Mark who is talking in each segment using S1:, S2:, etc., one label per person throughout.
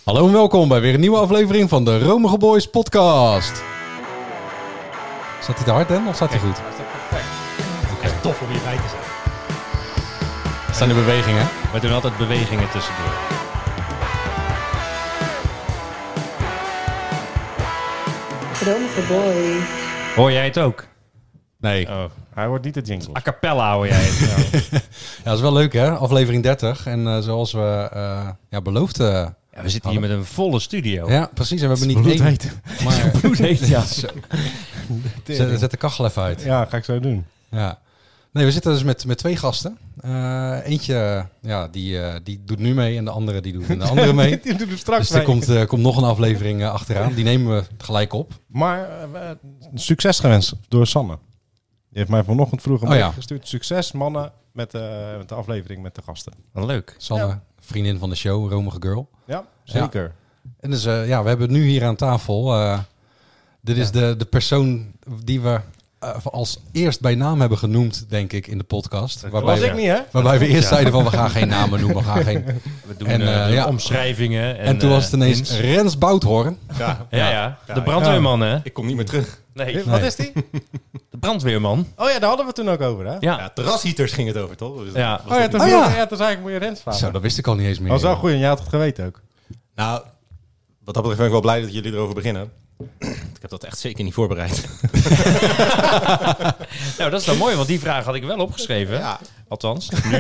S1: Hallo en welkom bij weer een nieuwe aflevering van de Romige Boys podcast. Staat hij te hard, Dan? Of staat hij goed?
S2: Hij staat perfect. Echt tof om hierbij te zijn.
S1: Er staan de bewegingen.
S2: We doen altijd bewegingen tussendoor.
S3: Romige Boys.
S2: Hoor jij het ook?
S1: Nee.
S2: Oh.
S4: Hij wordt niet de jingle.
S2: A cappella hoor jij het. Ja.
S1: Ja, dat is wel leuk, hè? Aflevering 30. En zoals we beloofd...
S2: Ja, we zitten hier met een volle studio.
S1: ja, precies. En we hebben niet één... Maar
S2: Bloedheet, ja.
S1: zet de kachel even uit.
S4: Ja, ga ik zo doen.
S1: Ja. Nee, we zitten dus met twee gasten. Eentje, die doet nu mee en de andere die doet in de andere mee.
S4: Die doet er straks
S1: Dus er
S4: mee.
S1: komt nog een aflevering achteraan. Die nemen we gelijk op.
S4: Maar succes gewenst door Sanne. Die heeft mij vanochtend vroeg een
S1: Oh, ja.
S4: mail gestuurd. Succes mannen met de aflevering met de gasten.
S2: Wat leuk.
S1: Sanne,
S4: Ja.
S1: vriendin van de show, Romige Girl.
S4: Ja, zeker.
S1: En dus we hebben het nu hier aan tafel. Dit is de persoon die we als eerst bij naam hebben genoemd, denk ik, in de podcast.
S4: Dat was ik niet, hè?
S1: Waarbij we eerst zeiden van we gaan geen namen noemen. We gaan geen...
S2: We doen
S1: En,
S2: omschrijvingen.
S1: En toen was het ineens
S2: hints.
S1: Rens Bouthoorn.
S2: Ja. De brandweerman, hè?
S5: Ik kom niet meer terug.
S2: Nee,
S4: Wat is die?
S2: de brandweerman.
S4: Oh ja, daar hadden we het toen ook over, hè?
S2: Ja.
S5: Ja, terrasheaters ging het over, toch? Dus
S2: Ja.
S4: Oh ja, toen
S1: Oh ja.
S4: toen zei ik, moet je Rens vragen.
S1: Zo, dat wist ik al niet eens meer.
S4: Dat was wel goed en jij had het geweten ook.
S5: Nou, wat dat betreft ben ik wel blij dat jullie erover beginnen. Ik heb dat echt zeker niet voorbereid.
S2: Nou, dat is dan mooi, want die vraag had ik wel opgeschreven.
S5: Ja.
S2: Althans, nu.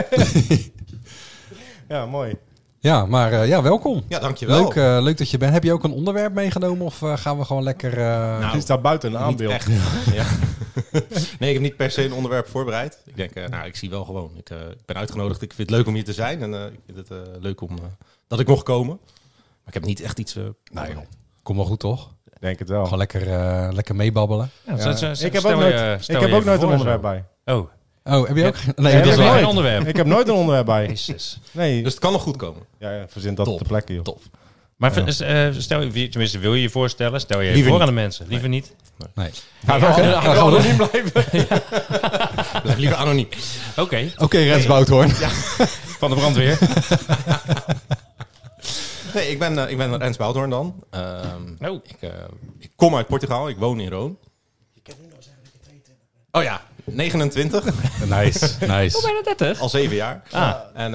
S4: Ja, mooi.
S1: Ja, maar welkom.
S5: Ja, dankjewel.
S1: Leuk dat je bent. Heb je ook een onderwerp meegenomen of gaan we gewoon lekker...
S5: Nou,
S4: Die staat buiten een
S5: Niet
S4: aanbeeld.
S5: echt. Ja. Nee, ik heb niet per se een onderwerp voorbereid. Ik denk, ik zie wel gewoon. Ik ben uitgenodigd. Ik vind het leuk om hier te zijn. En ik vind het leuk om dat ik mocht komen. Maar ik heb niet echt iets...
S1: Nee, joh. Kom wel goed, toch?
S4: Ik denk het wel.
S1: Gewoon lekker meebabbelen.
S2: Ja,
S4: Ja.
S2: zo-
S4: Ik heb
S2: stel
S4: ook
S2: je-
S4: nooit,
S2: stel
S4: ik heb
S2: je
S4: ook nooit
S2: voor
S4: een
S2: zo.
S4: onderwerp bij.
S2: Oh,
S1: Oh, heb je ook? Nee,
S4: heb
S1: dat is
S4: ik
S1: waar.
S2: geen
S4: nooit.
S2: onderwerp.
S4: Ik heb nooit een onderwerp bij.
S2: Jezus.
S4: Nee,
S5: Dus het kan nog goed komen.
S4: ja, verzint dat
S5: Top.
S4: op de plekken, joh.
S5: Top.
S2: Maar stel je, tenminste wil je je voorstellen, stel je
S5: Liever
S2: voor
S5: niet.
S2: aan de mensen. Liever niet.
S1: Nee.
S4: Ga
S1: gaan we
S4: niet blijven.
S5: Blijf liever anoniem.
S2: Oké,
S1: Oké, Rens Bouthoorn.
S2: van de brandweer.
S5: Nee, ik ben Rens Bouthoorn dan.
S2: Oh.
S5: Ik kom uit Portugal. Ik woon in Rome. Je kent nu nog zeggen dat je 22 bent. Oh ja, 29.
S1: Nice.
S2: Bijna 30.
S5: Al 7 jaar.
S2: Ah.
S5: En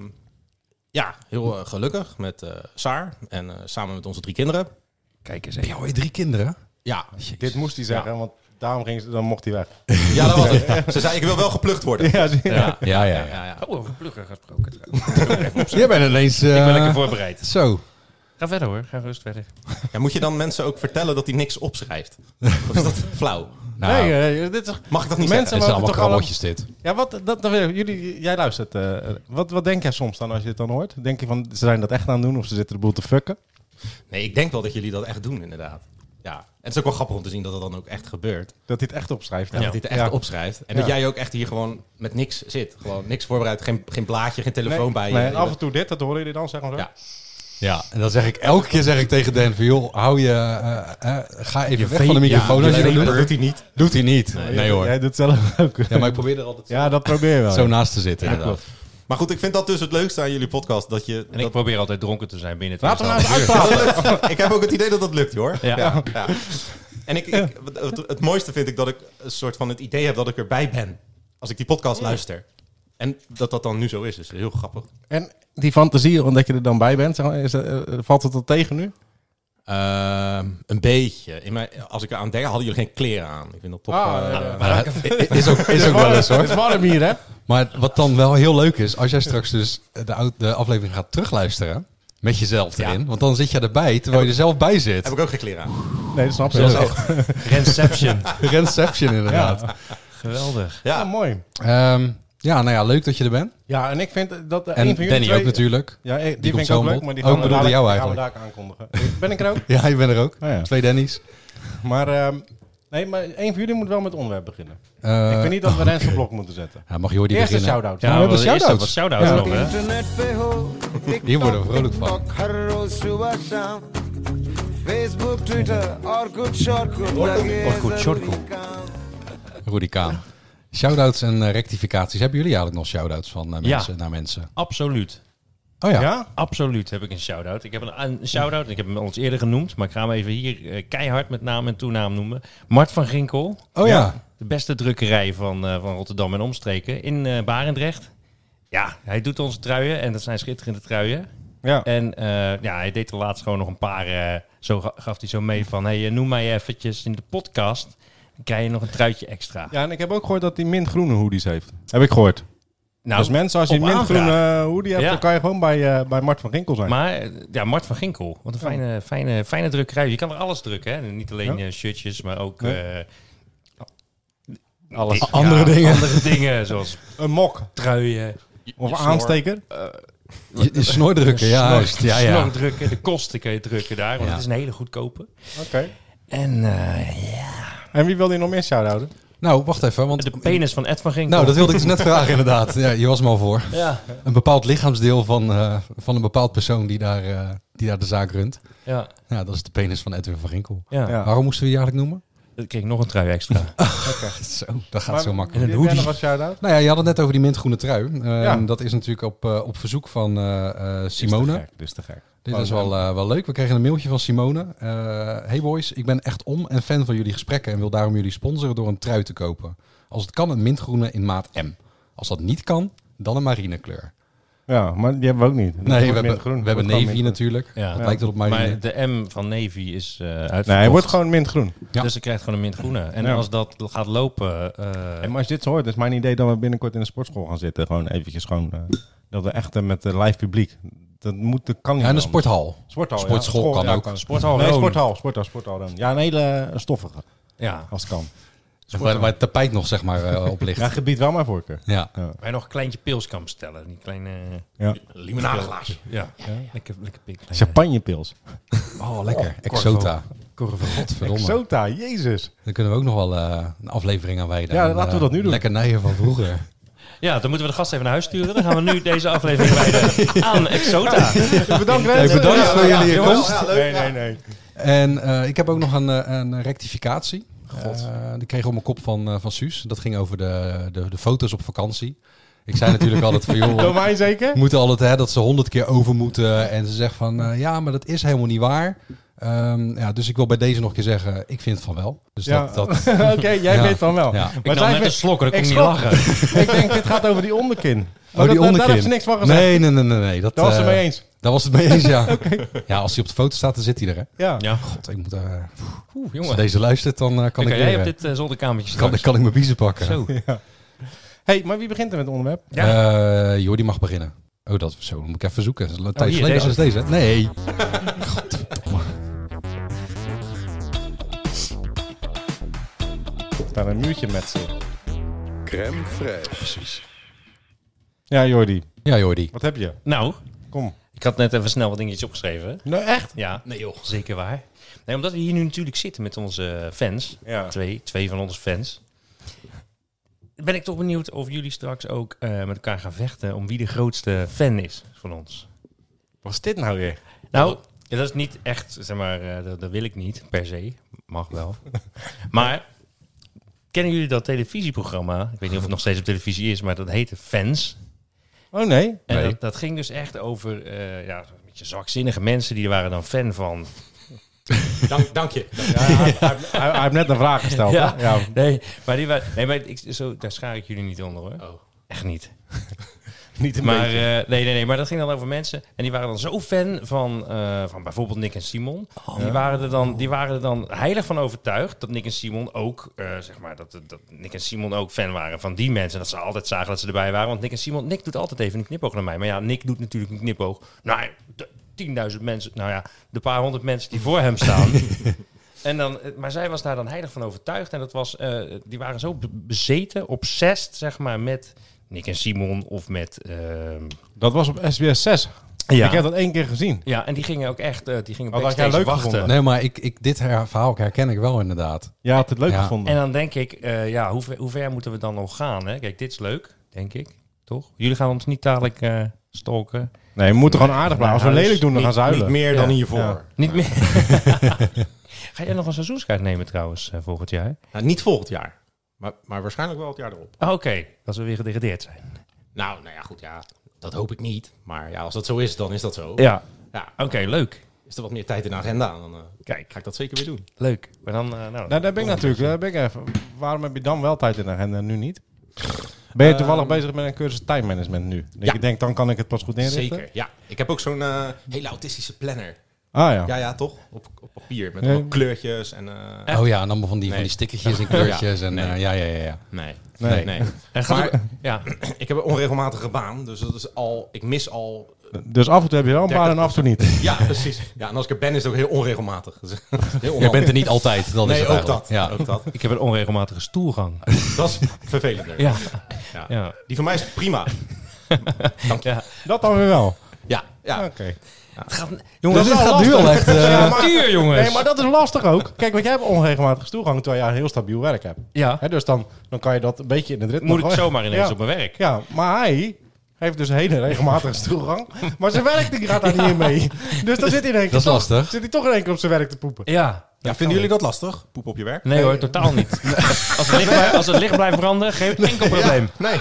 S5: heel gelukkig met Saar. En samen met onze 3 kinderen.
S2: Kijk eens
S1: Heb je alweer 3 kinderen?
S5: Ja,
S4: Dit moest hij zeggen, want daarom dan mocht hij weg.
S5: ja, dat was het. Ze zei, ik wil wel geplukt worden.
S4: Ja, zie je.
S2: Ja.
S1: Ja.
S2: Oh, over pluggen gesproken trouwens.
S1: Jij bent ineens...
S2: Ik ben lekker voorbereid.
S1: Zo.
S2: Ga verder hoor, ga rust verder.
S5: Ja, moet je dan mensen ook vertellen dat hij niks opschrijft? Of is dat flauw?
S1: Nou,
S4: Nee, dit is...
S5: Mag ik dat niet
S4: Mensen
S5: zeggen?
S1: het zijn allemaal
S4: toch
S1: krabbeltjes dit.
S4: Ja, jij luistert. Wat denk jij soms dan als je het dan hoort? Denk je van, ze zijn dat echt aan het doen of ze zitten de boel te fucken?
S5: Nee, ik denk wel dat jullie dat echt doen, inderdaad. Ja. En het is ook wel grappig om te zien dat het dan ook echt gebeurt.
S4: Dat hij het echt opschrijft.
S5: Ja, dat hij het echt
S4: Ja.
S5: opschrijft. En
S4: Ja.
S5: dat jij ook echt hier gewoon met niks zit. Gewoon niks voorbereid, geen blaadje, geen telefoon bij je.
S4: Nee, en af en toe dit, dat horen jullie dan, zeg maar zo.
S5: Ja.
S1: Ja, en dan zeg ik elke keer tegen Dan van joh, ga even weg van de microfoon als je dat
S5: dat
S1: doet.
S5: doet hij niet.
S1: Doet hij niet. Nee hoor.
S4: Jij doet het zelf ook.
S1: Ja, maar ik probeer er altijd
S4: Ja, dat probeer je wel.
S1: zo naast te zitten.
S4: Ja,
S1: inderdaad.
S4: klopt.
S5: Maar goed, ik vind dat dus het leukste aan jullie podcast. Dat je,
S2: En ik probeer altijd dronken te zijn binnen
S4: Laten we nou
S2: 2,5
S4: eens
S2: uur.
S4: uitpraten.
S5: ik heb ook het idee dat dat lukt, hoor.
S2: Ja.
S5: Ja. En het mooiste vind ik dat ik een soort van het idee heb dat ik erbij ben. Als ik die podcast luister. En dat dan nu zo is. Dus heel grappig.
S4: En die fantasie, omdat je er dan bij bent, zeg maar, valt het al tegen nu?
S5: Een beetje. Als ik eraan denk, hadden jullie geen kleren aan. Ik vind dat toch...
S1: Maar het is ook wel eens hoor.
S4: Het is warm hier, hè?
S1: Maar wat dan wel heel leuk is, als jij straks dus de aflevering gaat terugluisteren, met jezelf erin, want dan zit je erbij terwijl je er zelf bij zit.
S5: heb ik ook geen kleren aan.
S4: Nee, dat snap je.
S1: Zoals
S4: wel.
S1: echt
S2: Renception.
S1: Renception inderdaad.
S2: Geweldig.
S4: Ja,
S5: Ja,
S4: mooi.
S1: Ja, nou ja, leuk dat je er bent.
S4: Ja, en ik vind dat
S1: En
S4: een van jullie
S1: Danny
S4: twee...
S1: ook natuurlijk.
S4: Ja, die
S1: komt
S4: vind ik
S1: zo
S4: ook leuk,
S1: op.
S4: maar die
S1: Oh,
S4: gaan
S1: bedoelde
S4: we
S1: jou
S4: dadelijk
S1: eigenlijk.
S4: aankondigen. Ben ik er ook?
S1: Ja, je bent er ook.
S4: Oh, ja.
S1: 2 Danny's.
S4: Maar een van jullie moet wel met het onderwerp beginnen. Ik vind niet dat we Rens op blok moeten zetten.
S1: Ja, mag Jordi
S4: Eerst een
S1: beginnen?
S4: shout-out.
S1: Ja, we hebben
S2: eerst
S1: shout-outs.
S2: wat shout-outs
S4: Ja.
S2: nog, hè?
S1: Hier worden we vrolijk van.
S6: Facebook, Twitter, Orkut, Shortkut,
S2: Orkut, Shortkut.
S1: Rudy Kaan. Shout-outs en rectificaties. Hebben jullie eigenlijk nog shout-outs van mensen, naar mensen?
S2: Absoluut.
S1: Oh ja.
S4: Ja?
S2: Absoluut heb ik een shout-out. Ik heb een shout-out. Ik heb hem al eens eerder genoemd. Maar ik ga hem even hier keihard met naam en toenaam noemen. Mart van Ginkel.
S1: Oh ja.
S2: De beste drukkerij van Rotterdam en omstreken. In Barendrecht. Ja, hij doet onze truien. En dat zijn schitterende truien.
S4: Ja.
S2: En hij deed er laatst gewoon nog een paar... zo gaf hij zo mee van... Hey, noem mij eventjes in de podcast. Dan krijg je nog een truitje extra.
S4: Ja, en ik heb ook gehoord dat hij mintgroene hoodies heeft. Heb ik gehoord.
S2: Nou,
S4: Dus mensen, als je een
S2: op
S4: mintgroene
S2: aanvraag.
S4: hoodie hebt,
S2: Ja.
S4: dan kan je gewoon bij Mart van Ginkel zijn.
S2: Maar Mart van Ginkel. Wat een fijne drukkerij. Je kan er alles drukken. Hè? Niet alleen shirtjes, maar ook...
S4: Alles.
S1: Andere dingen.
S2: Andere dingen, zoals
S4: Een mok.
S2: truien.
S4: Of aansteker.
S1: Je snoordrukken, ja. Juist. Ja, ja.
S2: Snor drukken. De kosten kan je drukken daar. Want
S1: Ja.
S2: het is een hele goedkope.
S4: Oké.
S2: En
S4: En wie wil je nog meer shout-outen?
S1: Nou, wacht even. Want,
S2: de penis van Ed van Ginkel.
S1: nou, dat wilde ik dus net vragen inderdaad. Ja, je was me al voor.
S2: Ja.
S1: Een bepaald lichaamsdeel van een bepaald persoon die daar de zaak runt.
S2: Ja.
S1: Ja, dat is de penis van Edwin van Ginkel.
S2: Ja.
S4: Ja.
S1: Waarom moesten we die eigenlijk noemen?
S2: Dan kreeg ik nog een trui extra.
S1: Zo, dat gaat zo makkelijk.
S2: En een
S4: Wie heb jij
S2: hoodie.
S4: nog een shout-out?
S1: Nou ja, je had het net over die mintgroene trui.
S4: Ja.
S1: Dat is natuurlijk op verzoek van Simone.
S4: Dit is te gek.
S1: Dit is wel leuk. We kregen een mailtje van Simone. Hey boys, ik ben echt om en fan van jullie gesprekken en wil daarom jullie sponsoren door een trui te kopen. Als het kan, een mintgroene in maat M. Als dat niet kan, dan een marinekleur.
S4: Ja, maar die hebben we ook niet. Dat
S1: Nee,
S4: wordt
S1: we
S4: mintgroen.
S1: hebben
S4: Wordt gewoon
S1: Navy
S4: mintgroen.
S1: natuurlijk.
S2: Ja.
S1: Dat lijkt wel op marine.
S2: Maar de M van Navy is uitverkocht.
S4: Nee, hij wordt gewoon mintgroen.
S1: Ja.
S2: Dus je krijgt gewoon een mintgroene. En
S4: Ja.
S2: als dat gaat lopen...
S4: En maar als je dit zo hoort, is mijn idee dat we binnenkort in de sportschool gaan zitten. Gewoon eventjes dat we echt met live publiek. Dat kan niet.
S1: Ja, en een
S4: anders.
S1: sporthal.
S4: Sporthal,
S1: Sportschool kan ook.
S2: Sporthal
S4: Nee,
S2: Roon.
S4: sporthal dan. Ja, een hele stoffige,
S2: Ja.
S4: als het kan.
S1: Waar het tapijt nog zeg maar op ligt.
S4: Ja, gebied wel mijn voorkeur.
S1: Ja.
S2: Waar je nog een kleintje pils kan bestellen. Die kleine...
S4: Ja.
S2: limonadeglaasje. Ja. Lekker pik.
S4: Champagnepils.
S1: Oh, lekker. Exota.
S2: Corvo.
S1: Godverdomme.
S4: Exota, jezus.
S1: Daar kunnen we ook nog wel een aflevering aan wijden.
S4: Ja,
S1: Aan,
S4: laten we dat nu doen.
S1: Lekkernijen van vroeger.
S2: Ja, dan moeten we de gast even naar huis sturen. Dan gaan we nu deze aflevering wijden aan Exota.
S4: Bedankt,
S1: Hey, bedankt voor jullie komst.
S4: Nee.
S1: En ik heb ook nog een rectificatie. Die kreeg ik op mijn kop van Suus. Dat ging over de foto's op vakantie. Ik zei natuurlijk altijd van joh,
S4: Door mij zeker?
S1: we moeten altijd dat ze 100 keer over moeten. En ze zegt van ja, maar dat is helemaal niet waar. Dus ik wil bij deze nog een keer zeggen, ik vind van wel. Dus
S4: Ja.
S1: dat
S4: Oké, jij
S1: Ja.
S4: weet van wel.
S1: Ja.
S2: Ik
S4: Maar
S2: nam net
S4: zij
S2: een slok, dan kon ik
S4: ik
S2: niet
S4: schrok.
S2: lachen.
S4: ik denk, dit gaat over die onderkin.
S1: Oh, die
S4: Daar
S1: onderkin.
S4: heeft ze niks van gezegd.
S1: Nee. Dat
S4: Daar was ze mee eens.
S1: Daar was het mee eens, ja. Ja, als hij op de foto staat, dan zit hij er, hè.
S4: Ja.
S2: Ja.
S1: God, ik moet... als
S2: Jongen.
S1: deze luistert, dan kan
S2: Dan
S1: ik
S2: kan jij op
S1: weer...
S2: dit zolderkamertje
S1: Kan ik mijn biezen pakken.
S2: Zo.
S4: Hey, maar wie begint er met het onderwerp?
S1: Jordi mag beginnen. Oh, dat zo. Dan moet ik even zoeken.
S2: hier,
S1: Thijs,
S2: deze.
S1: is deze. Nee.
S4: Daar een muurtje met ze.
S6: Crème fraîche.
S1: Precies.
S4: Ja, Jordi.
S1: Ja, Jordi.
S4: Wat heb je?
S2: Nou,
S4: Kom.
S2: ik had net even snel wat dingetjes opgeschreven.
S4: Nou, echt?
S2: Ja, nee joh, zeker waar. Nee, omdat we hier nu natuurlijk zitten met onze fans.
S4: Ja.
S2: Twee van onze fans. Ben ik toch benieuwd of jullie straks ook met elkaar gaan vechten om wie de grootste fan is van ons.
S4: Wat is dit nou weer?
S2: Nou, ja, dat is niet echt, zeg maar, dat wil ik niet per se. Mag wel. Maar kennen jullie dat televisieprogramma? Ik weet niet of het nog steeds op televisie is, maar dat heette Fans.
S4: Oh nee.
S2: En
S1: Nee.
S2: dat ging dus echt over een beetje zwakzinnige mensen die waren dan fan van.
S5: Dank je.
S4: Ja, hij heeft net een vraag gesteld.
S2: Ja.
S4: hè? Ja.
S2: Nee, maar die waren. Nee, maar daar schaar ik jullie niet onder hoor.
S5: Oh.
S2: Echt niet.
S4: Niet een
S2: Maar
S4: beetje.
S2: nee, maar dat ging dan over mensen. En die waren dan zo fan van bijvoorbeeld Nick en Simon. Die waren er dan heilig van overtuigd dat Nick en Simon ook, zeg maar, dat Nick en Simon ook fan waren van die mensen. Dat ze altijd zagen dat ze erbij waren. Want Nick doet altijd even een knipoog naar mij. Maar ja, Nick doet natuurlijk een knipoog. Nou, de 10.000 mensen, nou ja, de paar honderd mensen die voor hem staan. En dan, maar zij was daar dan heilig van overtuigd. En dat was, die waren zo bezeten, obsessed, zeg maar, met Nick en Simon of met...
S4: Dat was op SBS 6.
S2: Ja.
S4: Ik heb dat 1 keer gezien.
S2: Ja, en die gingen ook echt die gingen
S4: Wat had
S2: backstage
S4: jij leuk
S2: wachten.
S4: gevonden?
S1: Nee, maar dit verhaal herken ik wel inderdaad.
S4: Jij had het leuk
S1: Ja.
S4: gevonden.
S2: En dan denk ik, hoe ver moeten we dan nog gaan? Hè? Kijk, dit is leuk, denk ik. Toch? Jullie gaan ons niet dadelijk stalken.
S4: Nee, we moeten gewoon aardig blijven. Als we
S2: huis.
S4: lelijk doen, dan gaan ze huilen.
S5: Niet meer dan
S4: Ja.
S5: hiervoor.
S4: Ja.
S2: Niet meer. Ga jij nog een seizoenskaart nemen trouwens volgend jaar?
S5: Nou, niet volgend jaar. Maar waarschijnlijk wel het jaar erop.
S2: Oké, als we weer gedegradeerd zijn.
S5: Nou ja, goed, ja. Dat hoop ik niet. Maar ja, als dat zo is, dan is dat zo.
S2: Ja.
S5: Ja.
S2: Oké, leuk.
S5: Is er wat meer tijd in de agenda, dan
S2: Kijk,
S5: ga ik dat zeker weer doen.
S2: leuk. Maar dan,
S4: Nou, daar ben ik natuurlijk. Daar ben ik even. Waarom heb je dan wel tijd in de agenda en nu niet? Ben je toevallig bezig met een cursus time management nu? Dat
S5: Ja.
S4: je denkt, dan kan ik het pas goed inrichten?
S5: Zeker, ja. Ik heb ook zo'n hele autistische planner.
S4: Ah ja.
S5: Ja, toch? Op papier. Met
S4: Ja.
S5: allemaal kleurtjes en...
S1: Oh ja, en allemaal van die stickertjes en kleurtjes. En,
S5: Nee.
S1: ja.
S5: Nee.
S4: Nee.
S2: En gaat
S5: Maar-
S2: het- ja.
S5: Ik heb een onregelmatige baan, dus dat is al... Ik mis al...
S4: Dus af en toe heb je wel een baan en af en toe niet.
S5: Ja, precies. Ja, en als ik er ben, is het ook heel onregelmatig. Dus heel
S1: Jij
S5: onhandig.
S1: bent er niet altijd. Dat is
S5: Nee,
S1: het
S5: ook
S1: eigenlijk.
S5: dat.
S1: Ja.
S5: Ook dat.
S2: Ik heb een onregelmatige stoelgang.
S5: Dat is vervelender.
S2: Ja.
S5: Ja.
S2: Ja.
S5: Die van mij is prima.
S2: Ja.
S4: Dat dan weer wel.
S5: Ja, ja.
S4: Oké.
S2: Het gaat,
S1: Jongens,
S4: Dat
S1: dit
S4: is wel
S1: gaat nu al
S4: lastig.
S1: echt...
S4: Ja, maar-
S2: duur, jongens.
S4: Nee, maar dat is lastig ook. Kijk, want jij hebt onregelmatige stoelgang terwijl jij een heel stabiel werk hebt.
S2: Ja.
S4: Hè, dus dan kan je dat een beetje in het ritme
S2: Moet ik
S4: gooien.
S2: zomaar ineens
S4: Ja.
S2: op mijn werk?
S4: Ja, maar hij heeft dus een hele regelmatige stoelgang. Maar zijn werk die gaat daar niet in mee. Dus dan zit hij in één keer
S1: Dat is
S4: toch-
S1: lastig.
S4: Zit hij toch in één keer op zijn werk te poepen.
S2: Ja.
S5: Ja, vinden jullie dat lastig? Poep op je werk?
S2: Nee hoor, totaal niet. Als het licht blijft branden, geen enkel probleem.
S5: Nee.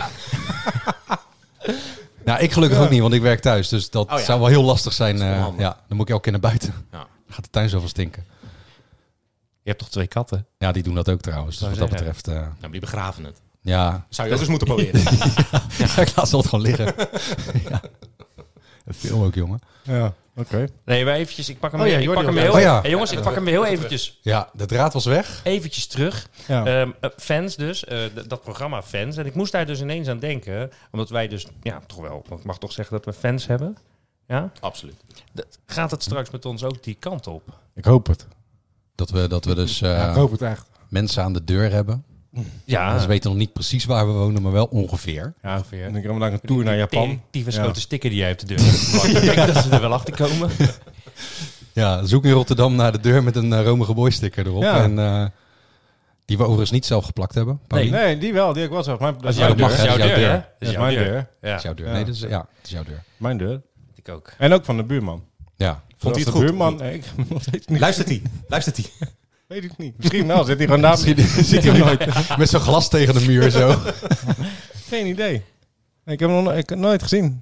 S1: Nou, ik gelukkig ook niet, want ik werk thuis. Dus dat
S5: Oh ja.
S1: zou wel heel lastig zijn.
S5: Dat is onhandig.
S1: Ja, dan moet ik elke keer naar buiten.
S5: Ja.
S1: Dan gaat de tuin zoveel stinken.
S2: Je hebt toch 2 katten?
S1: Ja, die doen dat ook trouwens. Dus
S2: Zou
S1: wat dat
S2: zeggen.
S1: betreft...
S5: Nou, maar die begraven het.
S1: ja,
S5: Zou je ook eens moeten proberen.
S1: ik laat ze altijd gewoon liggen. Ja. Een film ook, jongen.
S4: Ja, oké.
S2: Nee, maar eventjes, ik pak hem,
S4: Oh ja,
S2: ik
S4: Jordi
S2: pak hem
S4: was
S2: heel...
S1: er. Oh ja.
S2: Hey, jongens, ik pak hem heel eventjes,
S1: Ja, de draad was weg.
S2: eventjes terug.
S4: Ja.
S2: Fans dus, dat programma Fans. En ik moest daar dus ineens aan denken, omdat wij dus, ja, toch wel, want ik mag toch zeggen dat we fans hebben. Ja?
S5: Absoluut.
S2: Gaat het straks met ons ook die kant op?
S4: Ik hoop het.
S1: Dat we dus
S4: Ja, ik hoop het echt.
S1: mensen aan de deur hebben.
S2: Ja,
S1: Ze weten nog niet precies waar we wonen, maar wel ongeveer.
S2: ja, ongeveer.
S4: En dan gaan we naar een tour naar Japan.
S2: Die
S4: Ja.
S2: grote sticker die jij op de deur hebt. Maar ik denk dat ze er wel achter komen.
S1: Ja, zoek in Rotterdam naar de deur met een Romige Boy sticker erop.
S4: Ja.
S1: En die we overigens niet zelf geplakt hebben. Paulien.
S4: Nee, die wel. Die heb ik wel zelf. Dat
S2: Dat is
S4: is
S2: jouw
S1: dat
S2: deur,
S1: mag,
S2: dat is
S1: hè?
S2: jouw
S1: Dat is
S2: deur,
S1: jouw
S2: hè?
S1: deur.
S2: Dat is
S4: mijn
S2: jouw
S4: deur.
S2: Ja,
S1: Dat is jouw deur.
S4: Ja.
S1: Nee, dat is, ja, het is jouw deur.
S4: Mijn deur.
S2: ik ook.
S4: En ook van de buurman.
S1: Ja.
S5: Vond hij het
S4: de
S5: goed?
S4: buurman? Nee, ik nog steeds niet.
S5: Luistert hij?
S4: Weet ik niet. Misschien wel. Zit hij gewoon naast me. Ziet hij hem nooit.
S1: Met zo'n glas tegen de muur zo.
S4: Geen idee. Nee, ik heb hem ik heb hem nooit gezien.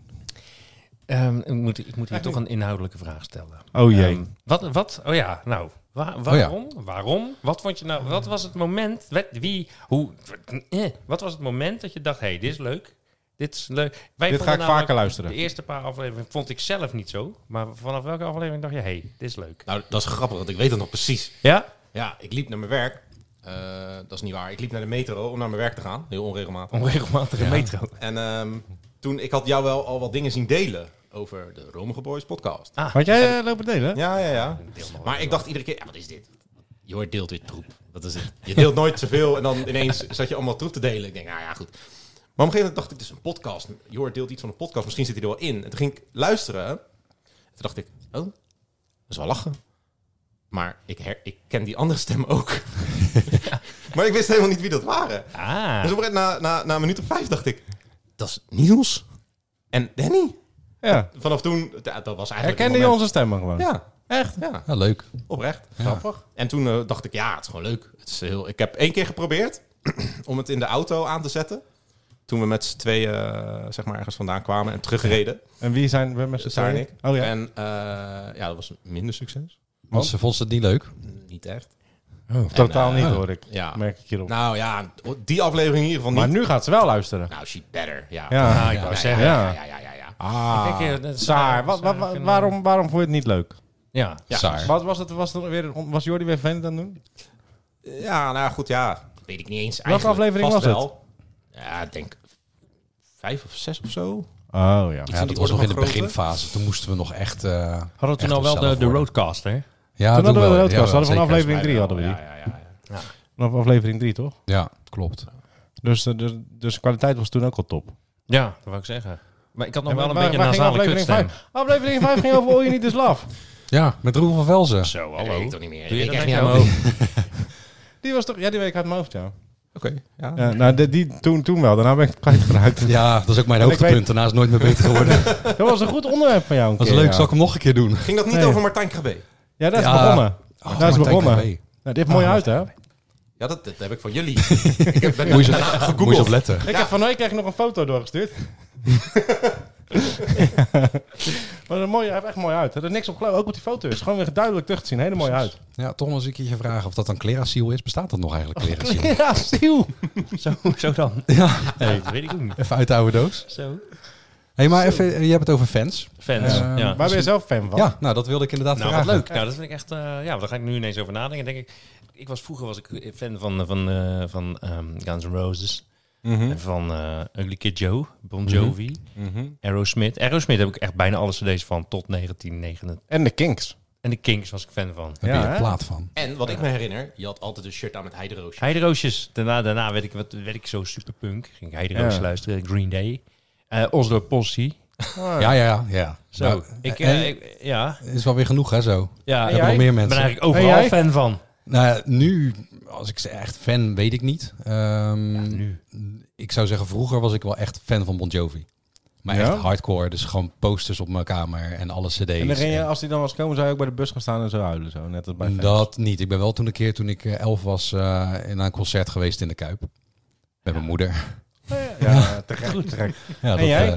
S2: Ik moet hier toch een inhoudelijke vraag stellen.
S4: Oh jee.
S2: Wat? Oh ja, nou. Waarom? Wat vond je nou? Wat was het moment? Wat was het moment dat je dacht, hey, dit is leuk. Dit is leuk. Wij
S4: Dit ga
S2: vonden
S4: ik
S2: namelijk
S4: vaker luisteren.
S2: De eerste paar afleveringen vond ik zelf niet zo. Maar vanaf welke aflevering dacht je, hey, dit is leuk?
S5: Nou, dat is grappig, want ik weet het nog precies.
S2: Ja?
S5: Ja, ik liep naar mijn werk. Dat is niet waar. Ik liep naar de metro om naar mijn werk te gaan. Heel onregelmatig.
S2: Onregelmatige metro.
S5: En toen, ik had jou wel al wat dingen zien delen over de Romige Boys podcast.
S4: Had jij lopen delen?
S5: Ja. Maar ik dacht iedere keer, ja, wat is dit? Jor deelt weer troep. Wat is het? Je deelt nooit zoveel en dan ineens zat je allemaal troep te delen. Ik denk, nou ja, goed. Maar op een gegeven moment dacht ik, dus een podcast. Jor deelt iets van een podcast, misschien zit hij er wel in. En toen ging ik luisteren. Toen dacht ik, oh, dat is wel lachen. Maar ik ken die andere stemmen ook. Maar ik wist helemaal niet wie dat waren.
S2: Ah.
S5: Dus op een gegeven moment, na een minuut of 5 dacht ik, dat is Niels en Danny.
S4: Ja.
S5: Vanaf toen, dat was eigenlijk
S4: Herkende
S5: het
S4: je
S5: moment.
S4: onze stemmen gewoon?
S5: Ja, echt? Ja,
S1: Ja, leuk.
S5: oprecht. Grappig. En toen dacht ik, ja, het is gewoon leuk. Het is heel. Ik heb 1 keer geprobeerd om het in de auto aan te zetten. Toen we met z'n tweeën zeg maar ergens vandaan kwamen en teruggereden.
S4: En wie zijn we met z'n
S5: Saar en
S4: tweeën?
S5: ik.
S4: Oh ja.
S5: En ja, dat was minder succes.
S1: Want ze vond ze het niet leuk.
S5: Niet echt.
S4: Totaal
S5: En,
S4: niet hoor ik.
S5: Ja.
S4: Merk ik hierop.
S5: Nou ja, die aflevering in ieder geval
S4: Maar
S5: niet.
S4: nu gaat ze wel luisteren.
S5: Nou, she better. Ja.
S4: Ja.
S2: Ik wou zeggen.
S4: Ja.
S5: Ja.
S4: Ah,
S2: Kijk, dat is-
S4: Saar. Waarom vond je het niet leuk?
S2: Ja.
S5: Ja.
S1: Saar.
S4: Was Jordi weer vervelend aan het doen?
S5: Ja, nou goed, ja. Weet ik niet eens.
S4: Welke
S5: Eigenlijk
S4: aflevering
S5: vast
S4: was
S5: wel. Ja, ik denk 5 of 6 of zo.
S4: Oh ja.
S1: Ja,
S5: die
S1: dat was
S5: worden
S1: nog in de
S5: wel groter.
S1: beginfase. Toen moesten we nog echt...
S2: Hadden we
S1: echt
S2: toen al wel
S1: onszelf
S2: de
S1: worden.
S2: roadcaster?
S1: Ja,
S4: Toen hadden we de
S1: wel.
S4: roadcast.
S1: Ja,
S4: Hadden we van
S1: zeker.
S4: aflevering 3 hadden we die.
S5: Ja.
S4: Vanaf aflevering 3 toch?
S1: Ja, klopt.
S4: Dus de kwaliteit was toen ook al top.
S2: Ja, dat wou ik zeggen. Maar ik had nog
S4: En
S2: wel een
S4: waar-
S2: beetje
S4: waar ging
S2: nasale
S4: aflevering
S2: kutstem.
S4: 5? Aflevering 5 ging over All You Need Is Love.
S1: Ja, met Roel van Velzen.
S2: Zo,
S5: Dat
S2: hallo.
S5: weet ik toch niet meer.
S2: Doe je
S5: Ik
S2: dat
S5: echt
S2: uit
S5: niet
S2: jouw
S5: aan
S2: hoofd?
S4: Die was toch... Ja, die weet ik uit mijn hoofd, ja.
S5: Oké, ja.
S4: Ja, nou, toen wel. Daarna ben ik het kwijtgeraakt.
S1: Ja, dat is ook mijn
S4: En ik
S1: hoogtepunt. Daarna is het nooit meer beter geworden.
S4: Dat was een goed onderwerp van jou een
S1: Dat is
S4: keer,
S1: leuk.
S4: ja.
S1: Zal ik hem nog een keer doen?
S5: Ging dat niet
S4: Nee.
S5: over Martijn Krabbe?
S4: Ja, dat is
S1: Ja.
S4: begonnen.
S1: Oh,
S4: dat is
S1: Martijn
S4: begonnen.
S1: Krabbe.
S4: Nou, die heeft mooi uit, hè?
S5: Ja, dat heb ik van jullie. Ik ben
S1: Moet je
S5: daarna
S1: moet je op
S5: gegoogeld.
S1: letten.
S4: Ik heb van nooit kreeg ik nog een foto doorgestuurd. Maar hij heeft echt mooi uit. Er is niks op geloof. Ook op die foto is gewoon weer duidelijk terug te zien. Hele mooi uit.
S1: Ja, toch nog eens een keertje vragen of dat dan Clerasiel is. Bestaat dat nog eigenlijk, Clerasiel?
S4: Ja, Stiel.
S2: Zo dan.
S1: Ja,
S2: Nee, dat weet ik ook niet.
S1: even uit de oude doos.
S2: Zo.
S1: Hey, maar even, je hebt het over fans.
S2: Fans, ja.
S4: Waar ben je zelf fan van?
S1: Ja, nou dat wilde ik inderdaad
S2: Nou,
S1: vragen.
S2: wat leuk. Nou, dat vind ik echt... ja, daar ga ik nu ineens over nadenken. Denk ik vroeger was ik fan van Guns N' Roses. En van Ugly Kid Joe, Bon Jovi, Aerosmith. Aerosmith heb ik echt bijna alle cd's van tot 1999.
S4: En de Kinks.
S2: En de Kinks was ik fan van.
S1: Daar ben je
S4: hè?
S1: een plaat van.
S5: En wat ik me herinner, je had altijd een shirt aan met heideroosje.
S2: Heideroosjes. Daarna werd ik zo superpunk. Ging ik Heideroosjes luisteren. Green Day. Oslo Posse.
S1: Ja.
S2: Zo.
S1: Nou,
S2: Ja.
S1: is wel weer genoeg, hè, zo.
S2: Ja.
S1: We hebben nog meer
S2: Ik ben
S1: mensen.
S2: eigenlijk overal
S4: En jij?
S2: fan van.
S1: Nou, ja, nu, als ik zeg echt fan, weet ik niet.
S2: Nu.
S1: Ik zou zeggen, vroeger was ik wel echt fan van Bon Jovi. Maar
S4: Ja?
S1: echt hardcore, dus gewoon posters op mijn kamer en alle cd's.
S4: En dan ging je, als die dan was komen, zou je ook bij de bus gaan staan en zo huilen. Zo, net als bij fans.
S1: Dat niet. Ik ben wel toen ik 11 was, naar een concert geweest in de Kuip. Met mijn moeder.
S4: Ja, te gek.
S1: Ja,
S4: En jij?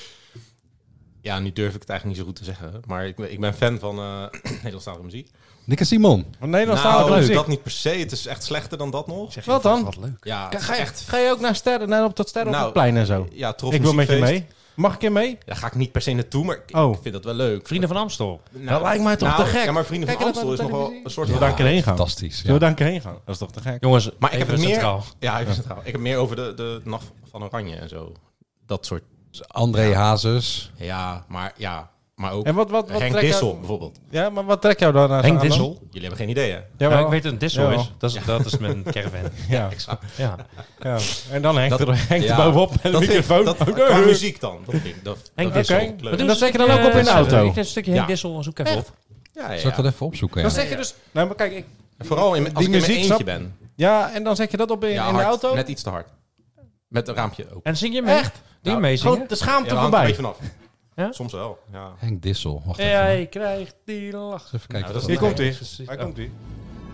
S5: Ja, nu durf ik het eigenlijk niet zo goed te zeggen. Maar ik ben fan van Nederlandstalige muziek.
S1: Nick en Simon.
S4: Want Nederland staat
S5: Nou,
S4: leuk.
S5: dat niet per se. Het is echt slechter dan dat nog.
S4: Wat dan?
S2: Wat leuk.
S5: Ja, het is echt...
S4: Ga je ook naar sterren, naar op dat sterren op
S5: Nou,
S4: het plein en zo?
S5: Ja, trots
S4: Ik wil met je
S5: muziekfeest.
S4: mee. Mag ik je mee?
S5: Daar ga ik niet per se naartoe, maar ik
S4: Oh.
S5: vind dat wel leuk.
S2: Vrienden van Amstel.
S5: Nou,
S4: Dat lijkt mij toch te gek?
S5: Ja, maar Vrienden
S4: Kijk
S5: van
S4: je dat
S5: Amstel is
S4: op
S5: nog wel
S4: televisie?
S5: een soort
S4: Zullen we daar een keer heen gaan?
S1: Fantastisch.
S4: Zullen we daar een keer heen gaan? Dat is toch te gek?
S2: Jongens,
S5: Maar ik heb
S2: even
S5: het meer...
S2: centraal.
S5: Ja, even centraal. Ik heb meer over de Nacht van Oranje en zo. Dat soort...
S1: André Hazes.
S5: Ja, maar ook
S4: En wat
S5: Henk
S4: trek jou-
S5: Dissel bijvoorbeeld.
S4: Ja, maar wat trek jou dan naar
S2: Henk
S4: aan dan?
S2: Dissel.
S5: Jullie hebben geen idee, hè?
S4: Ja,
S2: Ja,
S4: maar
S2: ik weet dat het Dissel
S4: Ja.
S2: is. Dat is mijn caravan.
S4: Ja,
S2: Ja.
S4: ja. En dan Henk,
S5: Dat-
S4: er
S5: ja,
S4: bovenop met een
S5: Dat vind ik-
S4: microfoon.
S5: dat-
S4: Oké.
S5: Qua muziek dan. Dat vind ik...
S2: Henk
S4: Oké.
S2: Dissel.
S4: En
S5: Leuk.
S4: dat zeg je dan ook op in de auto?
S2: Een stukje Henk
S5: Ja.
S2: Dissel, zoek even op.
S5: Ja,
S1: Zal ik dat even opzoeken?
S4: Dan
S1: Ja?
S4: zeg je dus... Nee, maar kijk,
S5: Vooral als
S4: Die
S5: ik in mijn
S4: muziek,
S5: eentje
S4: snap-
S5: ben.
S4: ja, en dan zeg je dat op in
S5: Ja,
S4: de
S5: hard.
S4: auto?
S5: Net iets te hard. Met een raampje open.
S2: En zing je mee?
S4: Echt?
S2: Doe je
S5: Nou,
S2: meezingen?
S4: Gewoon de schaamte
S5: Ja, daar hangt er een
S4: voorbij.
S5: beetje vanaf.
S2: Ja?
S5: Soms wel, ja.
S1: Henk Dissel. Wacht even.
S2: Jij krijgt die lach.
S1: Even kijken.
S5: Nou, dat is
S4: Hier komt hij.
S2: Precies.
S4: Hij komt hij.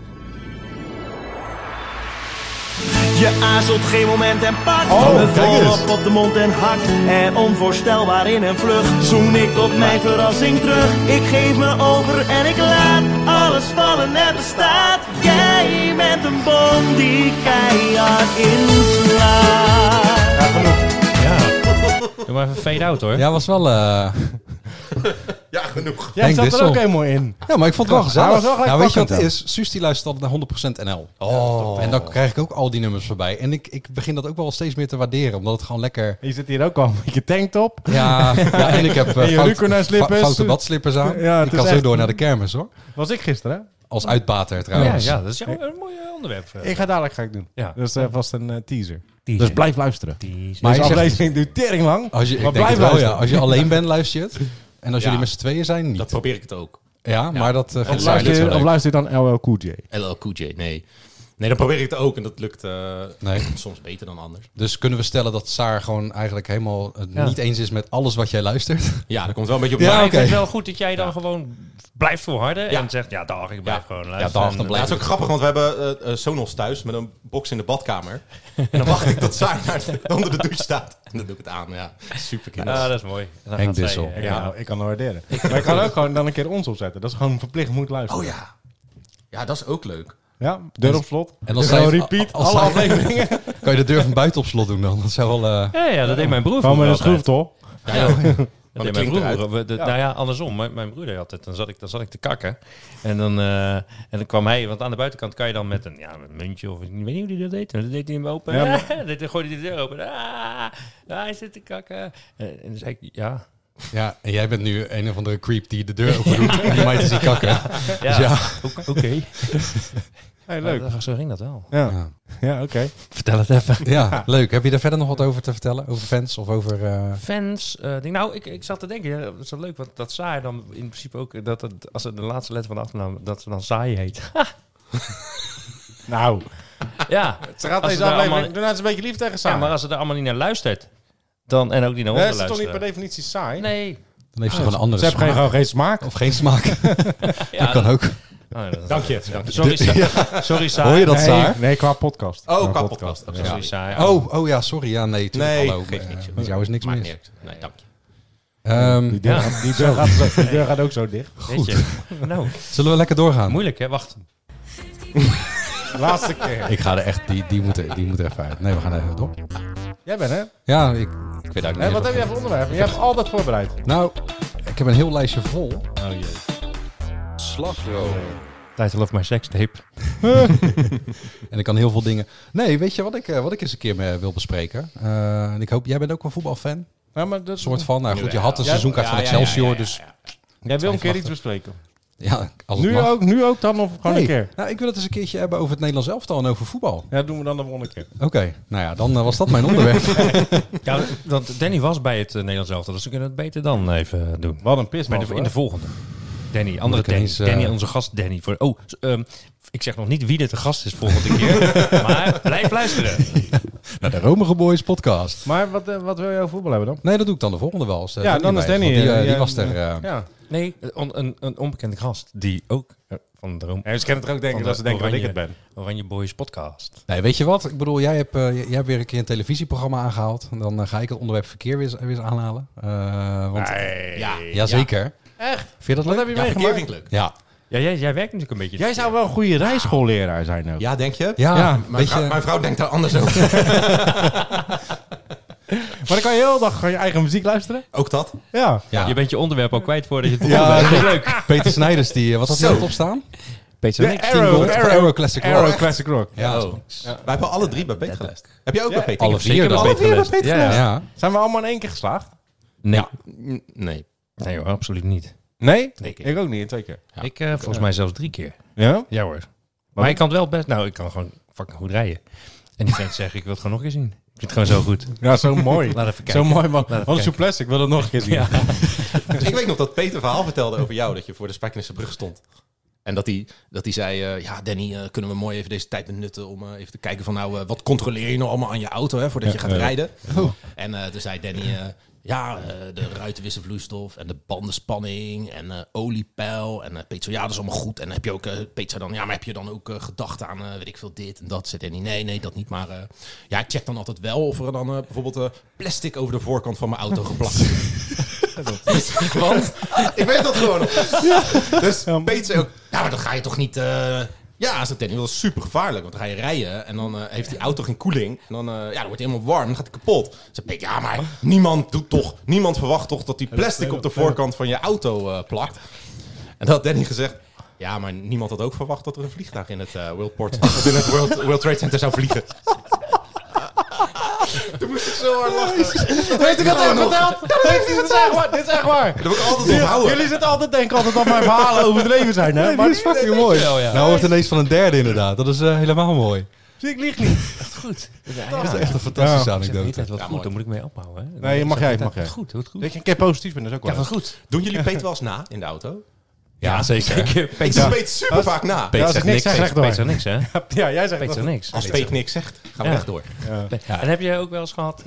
S7: Je aarzelt geen moment en pakt
S4: Oh,
S7: me
S4: kijk eens.
S7: volop op de mond en hakt er onvoorstelbaar in een vlucht. Zoen ik op mijn verrassing terug. Ik geef me over en ik laat alles vallen en bestaat. Jij bent een bom die keihard inslaat.
S4: Ja, genoeg.
S2: Doe maar even fade out hoor.
S1: Ja, was wel...
S5: Ja, genoeg.
S4: Jij
S1: Henk
S4: zat er
S1: Dissel.
S4: ook helemaal in.
S1: Ja, maar ik vond het wel gezellig.
S4: was wel gelijk
S1: Nou, weet je wat
S4: pakkend,
S1: het is? Suus die luistert altijd naar 100% NL. Oh. En dan krijg ik ook al die nummers voorbij. En ik begin dat ook wel steeds meer te waarderen. Omdat het gewoon lekker...
S4: Je zit hier ook al met je tanktop.
S1: Ja, en ik heb
S4: En je Rucola-slippers.
S1: foute badslippers aan.
S4: Ja, het
S1: ik
S4: is
S1: kan zo
S4: echt-
S1: door naar de kermis hoor.
S4: Was ik gisteren, hè?
S1: Als uitbater
S2: Ja,
S1: trouwens.
S2: ja, dat is jouw een mooi onderwerp.
S4: Ik ga dadelijk doen.
S2: Ja.
S4: Dat is vast een teaser.
S2: Teaser.
S4: Dus blijf luisteren.
S2: Teaser.
S1: Maar
S4: Deze
S1: je zegt-
S4: aflevering duurt tering lang.
S1: Als je, ik
S4: Maar
S1: denk het
S4: blijf
S1: wel, ja.
S4: luisteren.
S1: Als je alleen bent, luister je het. En als
S5: Ja.
S1: jullie met z'n tweeën zijn, niet.
S5: Dat probeer ik het ook.
S1: Ja, maar dat vindt
S4: Of
S1: zij niet zo
S4: luister, of
S1: leuk.
S4: luister je dan LL Cool J?
S5: LL Cool J, nee. Nee, dan probeer ik het ook en dat lukt
S1: Nee.
S5: soms beter dan anders.
S1: Dus kunnen we stellen dat Saar gewoon eigenlijk helemaal het
S2: Ja.
S1: niet eens is met alles wat jij luistert?
S5: Ja, dat komt wel een beetje op
S1: Ja,
S5: mij.
S2: Maar ik
S1: oké.
S2: vind het wel goed dat jij dan gewoon blijft volharden.
S5: Ja.
S2: En zegt, ja dag, ik blijf gewoon
S1: Ja,
S2: luisteren.
S1: dag, dan
S2: En,
S1: blijf
S5: Ja, het is ook grappig, want we hebben Sonos thuis met een box in de badkamer. En dan wacht ik tot Saar onder de douche staat. En dan doe ik het aan, ja. Super kinderlijk.
S2: dat is mooi. En dan
S1: Henk
S2: gaat zij,
S1: Dissel.
S2: ja.
S4: Ik kan het waarderen. Maar ik kan ook gewoon dan een keer ons opzetten. Dat is gewoon verplicht moet luisteren.
S5: Oh ja. Ja, dat is ook leuk.
S4: Ja, deur op slot.
S1: En als
S4: Gewoon
S1: zij-
S4: repeat,
S1: als
S4: alle
S1: zij-
S4: afleveringen.
S1: Kan je de deur van buiten op slot doen dan? Dat zou wel...
S2: Ja, dat deed mijn broer
S4: Gewoon met een
S2: vroeger
S4: schroef,
S2: altijd.
S4: toch?
S2: Ja, dat deed mijn
S5: klinkt
S2: broer.
S5: eruit.
S2: Nou ja, andersom. Mijn broer deed altijd. Dan zat ik te kakken. En dan kwam hij... Want aan de buitenkant kan je dan met een muntje of... Ik weet niet hoe hij dat deed. En dan deed hij hem open.
S4: Ja,
S2: Dan gooide hij de deur open. Hij zit te kakken. En dan zei ik... Ja.
S1: Ja, en jij bent nu een of andere creep die de deur open doet om mij te zien kakken. Dus ja.
S2: Oké.
S4: Hey, leuk.
S2: Zo ging dat wel.
S4: Ja,
S1: Ja.
S4: ja oké.
S2: Vertel het even.
S1: Ja, leuk. Heb je er verder nog wat over te vertellen? Over fans of over...
S2: Fans. Ik zat te denken, dat is wel leuk, want dat saai dan in principe ook, dat het, als het de laatste letter van de achternaam, dat ze dan saai heet.
S4: Nou,
S2: Ja.
S4: ze gaat
S2: Als
S4: deze
S2: ze daar
S4: aflevering...
S2: allemaal-
S4: Doe nou eens een beetje lief tegen
S2: Ja,
S4: Saar.
S2: maar als ze er allemaal niet naar luistert, dan, en ook niet naar ons
S4: Nee, is het toch
S2: luisteren.
S4: niet per definitie saai?
S2: Nee.
S1: Dan heeft ze gewoon een andere
S4: Ze hebben
S1: smaak.
S4: gewoon geen smaak.
S1: Of geen smaak.
S2: Ja,
S1: Dat kan ook.
S5: Dank je.
S2: Sorry, saai.
S1: Hoor je dat,
S4: Nee,
S1: Saar?
S4: nee, qua podcast.
S5: Oh, qua podcast.
S2: Sorry, saai.
S1: Oh ja, sorry. Ja, nee. tuurlijk.
S5: Nee,
S1: Hallo.
S5: geeft niks.
S1: Met jou is niks
S5: Maakt
S1: mis.
S5: niet uit. Nee, dank je.
S4: Die deur gaat ook zo dicht.
S2: Weet je. Nou,
S1: Zullen we lekker doorgaan?
S2: moeilijk hè? Wacht.
S4: Laatste keer.
S1: Ik ga er echt, die moeten even uit. Nee, we gaan even door.
S4: Jij bent hè?
S1: Ja, ik weet eigenlijk niet.
S4: Wat heb jij voor onderwerp? Je hebt altijd voorbereid.
S1: Nou, ik heb een heel lijstje vol.
S4: Oh jee.
S6: Slagroom.
S2: Title of my sextape.
S1: En ik kan heel veel dingen... Nee, weet je wat ik eens een keer wil bespreken? En ik hoop, jij bent ook een voetbalfan?
S4: Ja, maar dat
S1: Soort van. Nou goed, je had een
S4: Ja,
S1: seizoenkaart van Excelsior, dus...
S4: Jij wil een keer iets
S1: wachten.
S4: bespreken.
S1: Ja, als het mag.
S4: Nu ook dan of gewoon
S1: Nee.
S4: een keer?
S1: Nou, ik wil het eens een keertje hebben over het Nederlands elftal en over voetbal.
S4: Ja, doen we dan de volgende keer.
S1: Oké, nou ja, dan was dat mijn onderwerp.
S2: Ja, want Danny was bij het Nederlands elftal, dus we kunnen het beter dan even doen.
S4: Wat een pisman.
S2: In de volgende. Danny, andere
S1: ik
S2: Danny.
S1: ineens,
S2: Danny, onze gast Danny. Ik zeg nog niet wie er te gast is volgende keer, maar blijf luisteren.
S1: Naar de Romige Boys podcast.
S4: Maar wat wil je over voetbal hebben dan?
S1: Nee, dat doe ik dan de volgende wel. Als,
S4: Ja, dan is
S1: erbij
S4: Danny.
S1: want Die
S4: ja,
S1: was er...
S4: Ja.
S2: Nee, een onbekende gast die ook van de
S4: Ja, ze kunnen het ook denken
S2: Van
S4: dat ze
S2: de
S4: denken dat ik
S2: Oranje.
S4: het ben.
S2: Oranje Boys podcast.
S1: Nee, weet je wat? Ik bedoel, jij hebt weer een keer een televisieprogramma aangehaald. En dan ga ik het onderwerp verkeer weer aanhalen. Want, Jazeker.
S4: Echt?
S1: Vind je dat
S5: Ja,
S1: leuk?
S5: verkeer
S4: meegemaakt?
S5: vind ik leuk.
S1: Ja.
S2: Ja, jij werkt natuurlijk een beetje.
S4: Jij zou wel een goede rijschoolleraar zijn ook.
S5: Ja, denk je?
S1: Ja,
S5: Mijn vrouw denkt daar anders over.
S4: Maar dan kan je de hele dag gewoon je eigen muziek luisteren.
S5: Ook dat.
S4: Ja.
S1: Ja.
S2: Je bent je onderwerp al kwijt voordat je het
S1: Ja,
S2: begon.
S1: dat
S2: Dat is leuk.
S1: Peter Snijders, wat had hij op opstaan?
S2: Peter
S4: De
S2: Niks.
S1: Arrow Classic Rock.
S4: Arrow Classic Rock.
S1: Ja.
S5: Oh. Wij hebben alle 3 bij Peter geluisterd. Heb jij ook bij Peter?
S1: Alle 4 dan.
S5: Alle 4 bij Peter
S2: Ja,
S5: geluisterd?
S1: Ja.
S4: Zijn we allemaal in één keer geslaagd?
S2: Nee.
S5: Nee.
S2: Nee hoor, absoluut niet.
S4: Nee?
S5: Nee, keer.
S4: Ik ook niet, 2 keer.
S2: Ik volgens mij zelfs 3 keer.
S4: Ja?
S2: Ja hoor. Maar ik kan het wel best... Nou, ik kan gewoon fucking goed rijden. En die vent zegt, ik wil het gewoon nog eens zien. Ik vind het gewoon zo goed.
S4: Ja, zo mooi.
S2: Laat even kijken.
S4: Zo mooi, man.
S2: even
S4: Wat een
S2: kijken.
S4: souplesse. Ik wil het nog een keer zien.
S2: Ja.
S5: Ik weet nog dat Peter een verhaal vertelde over jou. Dat je voor de Spijkenisse brug stond. En dat hij zei, ja Danny, kunnen we mooi even deze tijd benutten om even te kijken van nou, wat controleer je nou allemaal aan je auto hè, voordat je gaat rijden. En toen zei Danny, de ruitenwisselvloeistof en de bandenspanning en oliepeil. En Peter zei, ja, dat is allemaal goed. En heb je ook, Peter zei dan, ja, maar heb je dan ook gedacht aan, weet ik veel, dit en dat? Zei Danny, nee, dat niet. Maar ja, ik check dan altijd wel of er dan bijvoorbeeld plastic over de voorkant van mijn auto geplakt is. Want ik weet dat gewoon nog. Dus Peter zei ook, ja, maar dat ga je toch niet... Ja, zei Danny, dat is super gevaarlijk. Want dan ga je rijden en dan heeft die auto geen koeling. En dan, dan wordt hij helemaal warm, dan gaat hij kapot. Zei Peter, ja, maar niemand verwacht toch dat die plastic op de voorkant van je auto plakt. En dat had Danny gezegd, ja, maar niemand had ook verwacht dat er een vliegtuig in het World Trade Center zou vliegen. Toen moest ik zo hard lachen.
S4: Weet ik dat even verteld? Dit is echt waar.
S5: Dat heb ik altijd onthouden.
S4: Jullie zitten altijd denken altijd dat mijn verhalen over het leven zijn, hè? Maar
S1: dat is fucking mooi.
S2: wel, ja.
S1: Nou wordt ineens van een derde inderdaad. Dat is helemaal mooi.
S4: ik lieg niet.
S2: Goed.
S1: Dat is echt een fantastische
S2: Ik zeg niet
S1: anekdote.
S2: dat wat goed, daar moet ik mee ophouden. Hè?
S4: Nee, mag jij.
S2: Wat goed, wat goed.
S4: Weet je, een keer positief ben, dat is ook
S2: Ja,
S4: wel.
S2: wat goed.
S5: Doen jullie Peter wel eens na in de auto?
S1: Ja, zeker.
S5: Ik zie Peter super vaak na.
S4: Ja,
S2: Peter
S4: als ik
S2: zegt
S4: niks
S2: niks,
S4: zeg,
S2: Peter
S4: rechtdoor.
S2: zegt niks, hè?
S4: Ja, jij zegt
S2: Peter
S4: dat.
S2: niks.
S5: Als Peter niks zegt, gaan we
S2: Ja.
S5: rechtdoor.
S1: Ja.
S2: En heb je ook wel eens gehad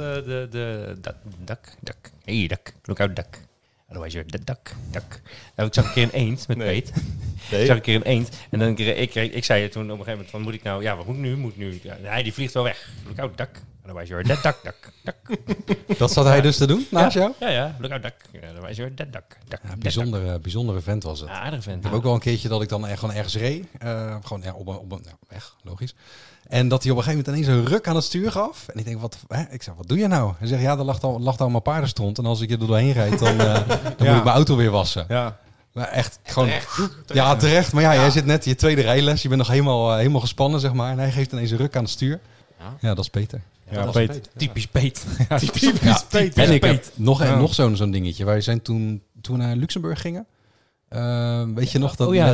S2: hey, duck, look out duck. Otherwise you're the duck. Nou, ik zag een keer een eend met Peet. Ik zag een keer een eend. En dan ik zei toen op een gegeven moment van, moet ik nou, ja, wat moet nu? Ja, nee, die vliegt wel weg. Look out duck. Otherwise you're the duck.
S1: Dat zat hij dus te doen naast jou?
S2: Ja, look out duck. Otherwise you're the duck.
S1: Ja, bijzondere vent was het.
S2: Aardig vent.
S1: Ik heb ook wel een keertje dat ik dan gewoon ergens reed. Gewoon op een weg, logisch. En dat hij op een gegeven moment ineens een ruk aan het stuur gaf. En ik denk, ik zeg, wat doe je nou? Hij zegt, ja, er lag allemaal paardenstront. En als ik er doorheen rijd, dan moet ik mijn auto weer wassen.
S4: Ja.
S1: Maar echt, gewoon... Ja, terecht. Maar ja, jij zit net in je tweede rijles. Je bent nog helemaal gespannen, zeg maar. En hij geeft ineens een ruk aan het stuur. Ja, dat is Peter.
S4: Ja,
S5: was
S4: Peet.
S2: Typisch Peet.
S4: Typisch Peet.
S1: En ik heb nog zo'n dingetje. Wij zijn toen we naar Luxemburg gingen. Weet je nog? Dat,
S2: Ja,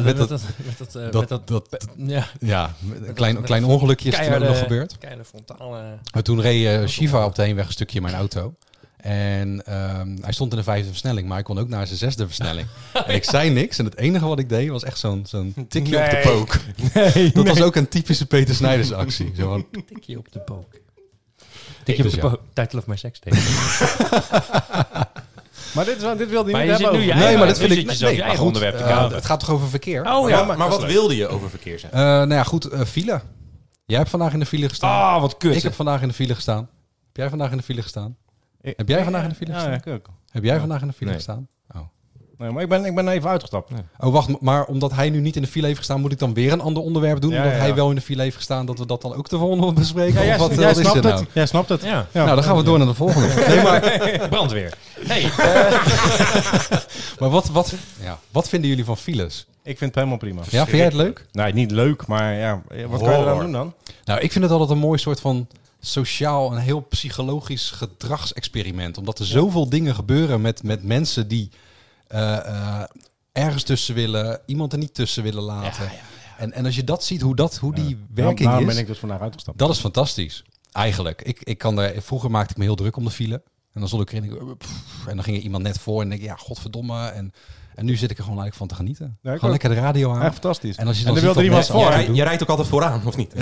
S1: een klein ongelukje is toen ook nog gebeurd.
S2: Kleine frontale...
S1: Maar toen reed Shiva op de heenweg een stukje in mijn auto. En hij stond in de 5e versnelling, maar hij kon ook naar zijn 6e versnelling. En ik zei niks. En het enige wat ik deed was echt zo'n tikje op de pook. Dat was ook een typische Peter Snijders actie. Zo van,
S2: Tikje op de pook. Tikje op de pook. Title of my sextape.
S4: Maar dit wilde hij
S2: Maar
S4: niet
S2: je zit
S4: hebben
S2: nu je
S4: over.
S2: eigen,
S1: maar dat vind
S2: nu
S1: ik...
S2: zit je zelf je
S1: maar
S2: eigen
S1: goed,
S2: onderwerp te kaderen.
S1: het gaat toch over verkeer?
S2: Oh ja,
S5: Maar wat wilde je over verkeer zeggen?
S1: Nou ja, goed. File. Jij hebt vandaag in de file gestaan.
S2: Ah, wat kut.
S1: Ik heb vandaag in de file gestaan. Heb jij vandaag in de file gestaan? Heb jij vandaag in de file gestaan?
S4: Ja, ik ook.
S1: Heb jij vandaag in de file
S2: Nee.
S1: gestaan? Oh.
S4: Nee, maar ik ben even uitgestapt.
S1: Oh, wacht, maar omdat hij nu niet in de file heeft gestaan, moet ik dan weer een ander onderwerp doen?
S4: Ja,
S1: omdat
S4: ja.
S1: hij wel in de file heeft gestaan, dat we dat dan ook de volgende bespreken?
S4: Ja,
S1: Of wat,
S4: jij
S1: wat is
S4: snapt
S1: dit
S4: het.
S1: nou?
S4: Jij snapt het.
S2: Ja.
S4: Ja.
S1: Nou, dan gaan we door naar de volgende. Nee, maar
S2: Brandweer. Hey,
S1: maar wat vinden jullie van files?
S4: Ik vind het helemaal prima.
S1: Ja, vind jij het leuk?
S4: Nee, niet leuk, maar ja, wat kan je eraan doen dan?
S1: Nou, ik vind het altijd een mooi soort van sociaal en heel psychologisch gedragsexperiment. Omdat er zoveel dingen gebeuren met mensen die ergens tussen willen, iemand er niet tussen willen laten. En als je dat ziet, hoe die werking
S4: Daarom
S1: is,
S4: ben ik dus vandaag uitgestapt.
S1: dat is fantastisch. Eigenlijk. Vroeger maakte ik me heel druk om de file. En dan stond ik erin en dan ging er iemand net voor en denk ik, ja, godverdomme. En nu zit ik er gewoon eigenlijk van te genieten.
S4: Ja, ik
S1: Gewoon
S4: ook.
S1: lekker de radio aan.
S4: Echt fantastisch.
S1: En als je
S4: En
S1: dan
S4: er
S1: ziet
S4: wil er
S1: dat
S4: iemand
S1: mensen
S4: voor.
S1: doen.
S5: Je rijdt ook altijd vooraan, of niet?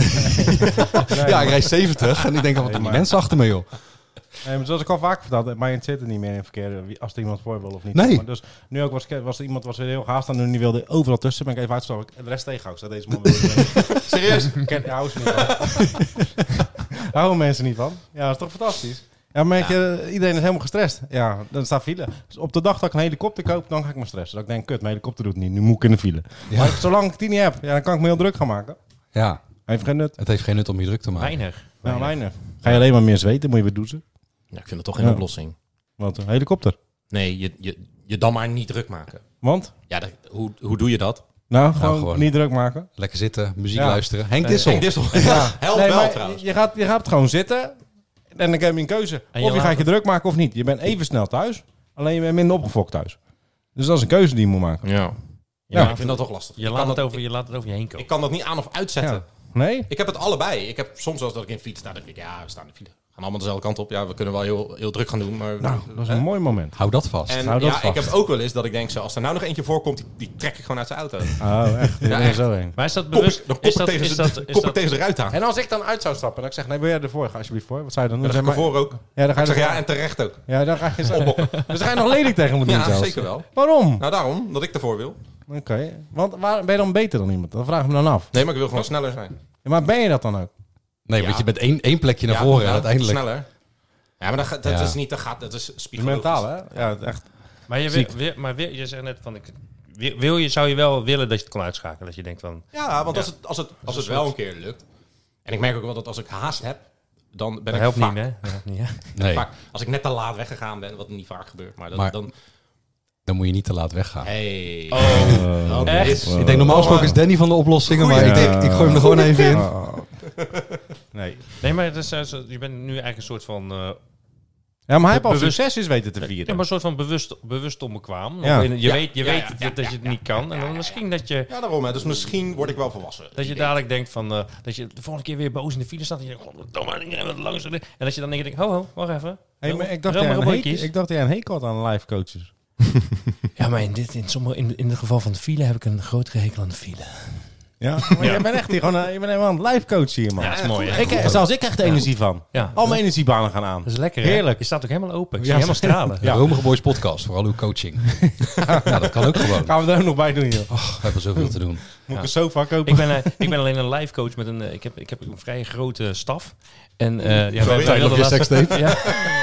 S1: Ja, ik rijd 70 en ik denk, wat doen die mensen achter me, joh.
S4: Nee, maar zoals ik al vaak verteld, mij zit er niet meer in verkeer als er iemand voor wil of niet.
S1: Nee.
S4: Maar dus nu ook was iemand weer heel gehaast en nu wilde overal tussen. Ben ik even uitgestapt. En de rest tegenhoud. Staat deze man weer. Serieus? Hou ze niet van. Houden mensen niet van? Ja, dat is toch fantastisch? Ja, maar iedereen is helemaal gestrest. Ja, dan staat file. Dus op de dag dat ik een helikopter koop, dan ga ik me stressen. Dat ik denk, kut, mijn helikopter doet het niet. Nu moet ik in de file.
S1: Ja.
S4: Maar zolang ik die niet heb, dan kan ik me heel druk gaan maken.
S1: Ja,
S4: Heeft geen nut.
S1: het heeft geen nut om je druk te maken.
S2: weinig.
S4: Nou, weinig. Ga je alleen maar meer zweten, moet je weer douchen.
S5: Ja, ik vind het toch geen
S4: Ja.
S5: oplossing.
S4: Want een helikopter.
S5: Nee, je dan maar niet druk maken.
S4: Want?
S5: Ja, hoe doe je dat?
S4: Nou,
S1: gewoon.
S4: niet druk maken.
S1: Lekker zitten, muziek
S4: Ja.
S1: luisteren. Henk Dissel.
S5: Henk Dissel. Ja. Help
S4: Nee,
S5: wel
S4: maar
S5: trouwens.
S4: je gaat gewoon zitten en dan heb je een keuze.
S2: En je
S4: Of je
S2: laat
S4: gaat je druk maken of niet. Je bent even snel thuis, alleen je bent minder opgefokt thuis. Dus dat is een keuze die je moet maken.
S5: Ja.
S4: Ja.
S5: Ik vind dat toch lastig.
S2: Je
S5: Ik
S2: laat
S5: kan
S2: het
S5: dat-
S2: over je heen komen.
S5: Ik kan dat niet aan of uitzetten.
S4: Ja. Nee?
S5: Ik heb het allebei. Ik heb soms als dat ik in fiets sta, dan denk ik, ja, we staan in de file. Gaan allemaal dezelfde kant op. Ja, we kunnen wel heel druk gaan doen, maar...
S4: Nou, dat is een mooi moment.
S1: Hou dat vast.
S5: En
S4: Hou dat
S5: ja,
S4: vast.
S5: ik heb ook wel eens dat ik denk, zo, als er nou nog eentje voorkomt, die trek ik gewoon uit zijn auto.
S4: Oh, echt? Je bent er
S5: echt.
S4: zo heen.
S2: Maar is dat
S5: Dan
S2: bewust?
S5: kop
S2: Is
S5: ik
S2: dat,
S5: tegen
S2: is
S5: zijn-
S2: dat, is
S5: kop ik
S2: dat,
S5: tegen zijn ruit aan.
S4: En als ik dan uit zou stappen, dan ik zeg, nee, wil jij ervoor? Ga alsjeblieft voor. Wat zou je dan doen?
S5: Dan ga ik
S4: Zeg maar-
S5: ervoor ook.
S4: Ja, dan ga
S5: Ik
S4: je
S5: zeg ja,
S4: er-
S5: en terecht ook.
S4: Ja, dan ga je zo. Dus ga je nog lelijk tegen me doen
S5: Ja,
S4: zelfs.
S5: zeker wel.
S4: Waarom?
S5: Nou, daarom, dat ik ervoor wil.
S4: Oké. Want waar ben je dan beter dan iemand? Dat vraag ik me dan af.
S5: Nee, maar ik wil gewoon sneller zijn.
S4: Ja, maar ben je dat dan ook?
S1: Nee,
S5: Ja.
S1: want je bent één plekje naar voren en uiteindelijk...
S5: Sneller. Ja, maar dat
S1: Ja.
S5: is niet, dat is
S4: Het is
S5: psychologisch.
S4: mentaal, hè? Ja, echt.
S2: maar je zegt net van, zou je wel willen dat je het kon uitschakelen? Dat je denkt van,
S5: Ja, want als het wel een keer lukt. En ik merk ook wel dat als ik haast heb, dan ben
S2: dat
S5: ik
S2: helpt
S5: vaak,
S2: niet, hè? Dat helpt niet, hè?
S1: Nee,
S5: vaak... Als ik net te laat weggegaan ben, wat niet vaak gebeurt. Maar,
S1: Maar-
S5: dan...
S1: dan moet je niet te laat weggaan.
S5: Hey.
S2: Oh,
S5: dat
S2: echt?
S5: is-
S1: Ik denk normaal gesproken is Danny van de oplossingen, maar ik denk, ik gooi hem er gewoon even in.
S4: Nee.
S2: Nee, maar het is, je bent nu eigenlijk een soort van...
S4: Ja, maar hij heeft al
S2: Bewust-
S4: succesjes weten te vieren.
S2: ja, maar een soort van bewust onbekwaam.
S4: Ja.
S2: Je
S5: Ja.
S2: weet,
S5: Ja,
S2: dat je het niet kan. En dan misschien dat je...
S5: Ja, daarom. Hè. Dus misschien word ik wel volwassen.
S2: Dat je dadelijk denkt van, dat je de volgende keer weer boos in de file staat. En je denkt, godverdomme, ik ben wat langs. En dat je dan denkt, ho, wacht even.
S4: Hey, maar ik dacht
S2: Rem maar
S4: jij
S2: op
S4: een
S2: bootjes.
S4: hekel- ik dacht jij een hekel had aan live coaches.
S2: Ja, maar in het geval van de file heb ik een grotere hekel aan de file.
S4: Ja, maar jij bent echt hier gewoon, je bent helemaal een live coach hier, man.
S2: Ja, dat is mooi, hè?
S4: Zelfs ik krijg er energie van.
S2: Ja.
S4: Al mijn energiebanen gaan aan.
S2: Dat is lekker, hè?
S4: Heerlijk.
S2: Je staat ook helemaal open. Ik zie
S4: Ja,
S2: je helemaal stralen.
S1: De Romige Boys podcast, voor al uw coaching. Ja, dat kan ook gewoon.
S4: Gaan we er ook nog bij doen, joh.
S1: We hebben zoveel te doen.
S4: Moet ik een sofa kopen?
S2: Ik ben alleen een live coach met een... Ik heb een vrij grote staf. En ja,
S5: Sorry,
S1: Tijd op je sekstape.
S2: Ja.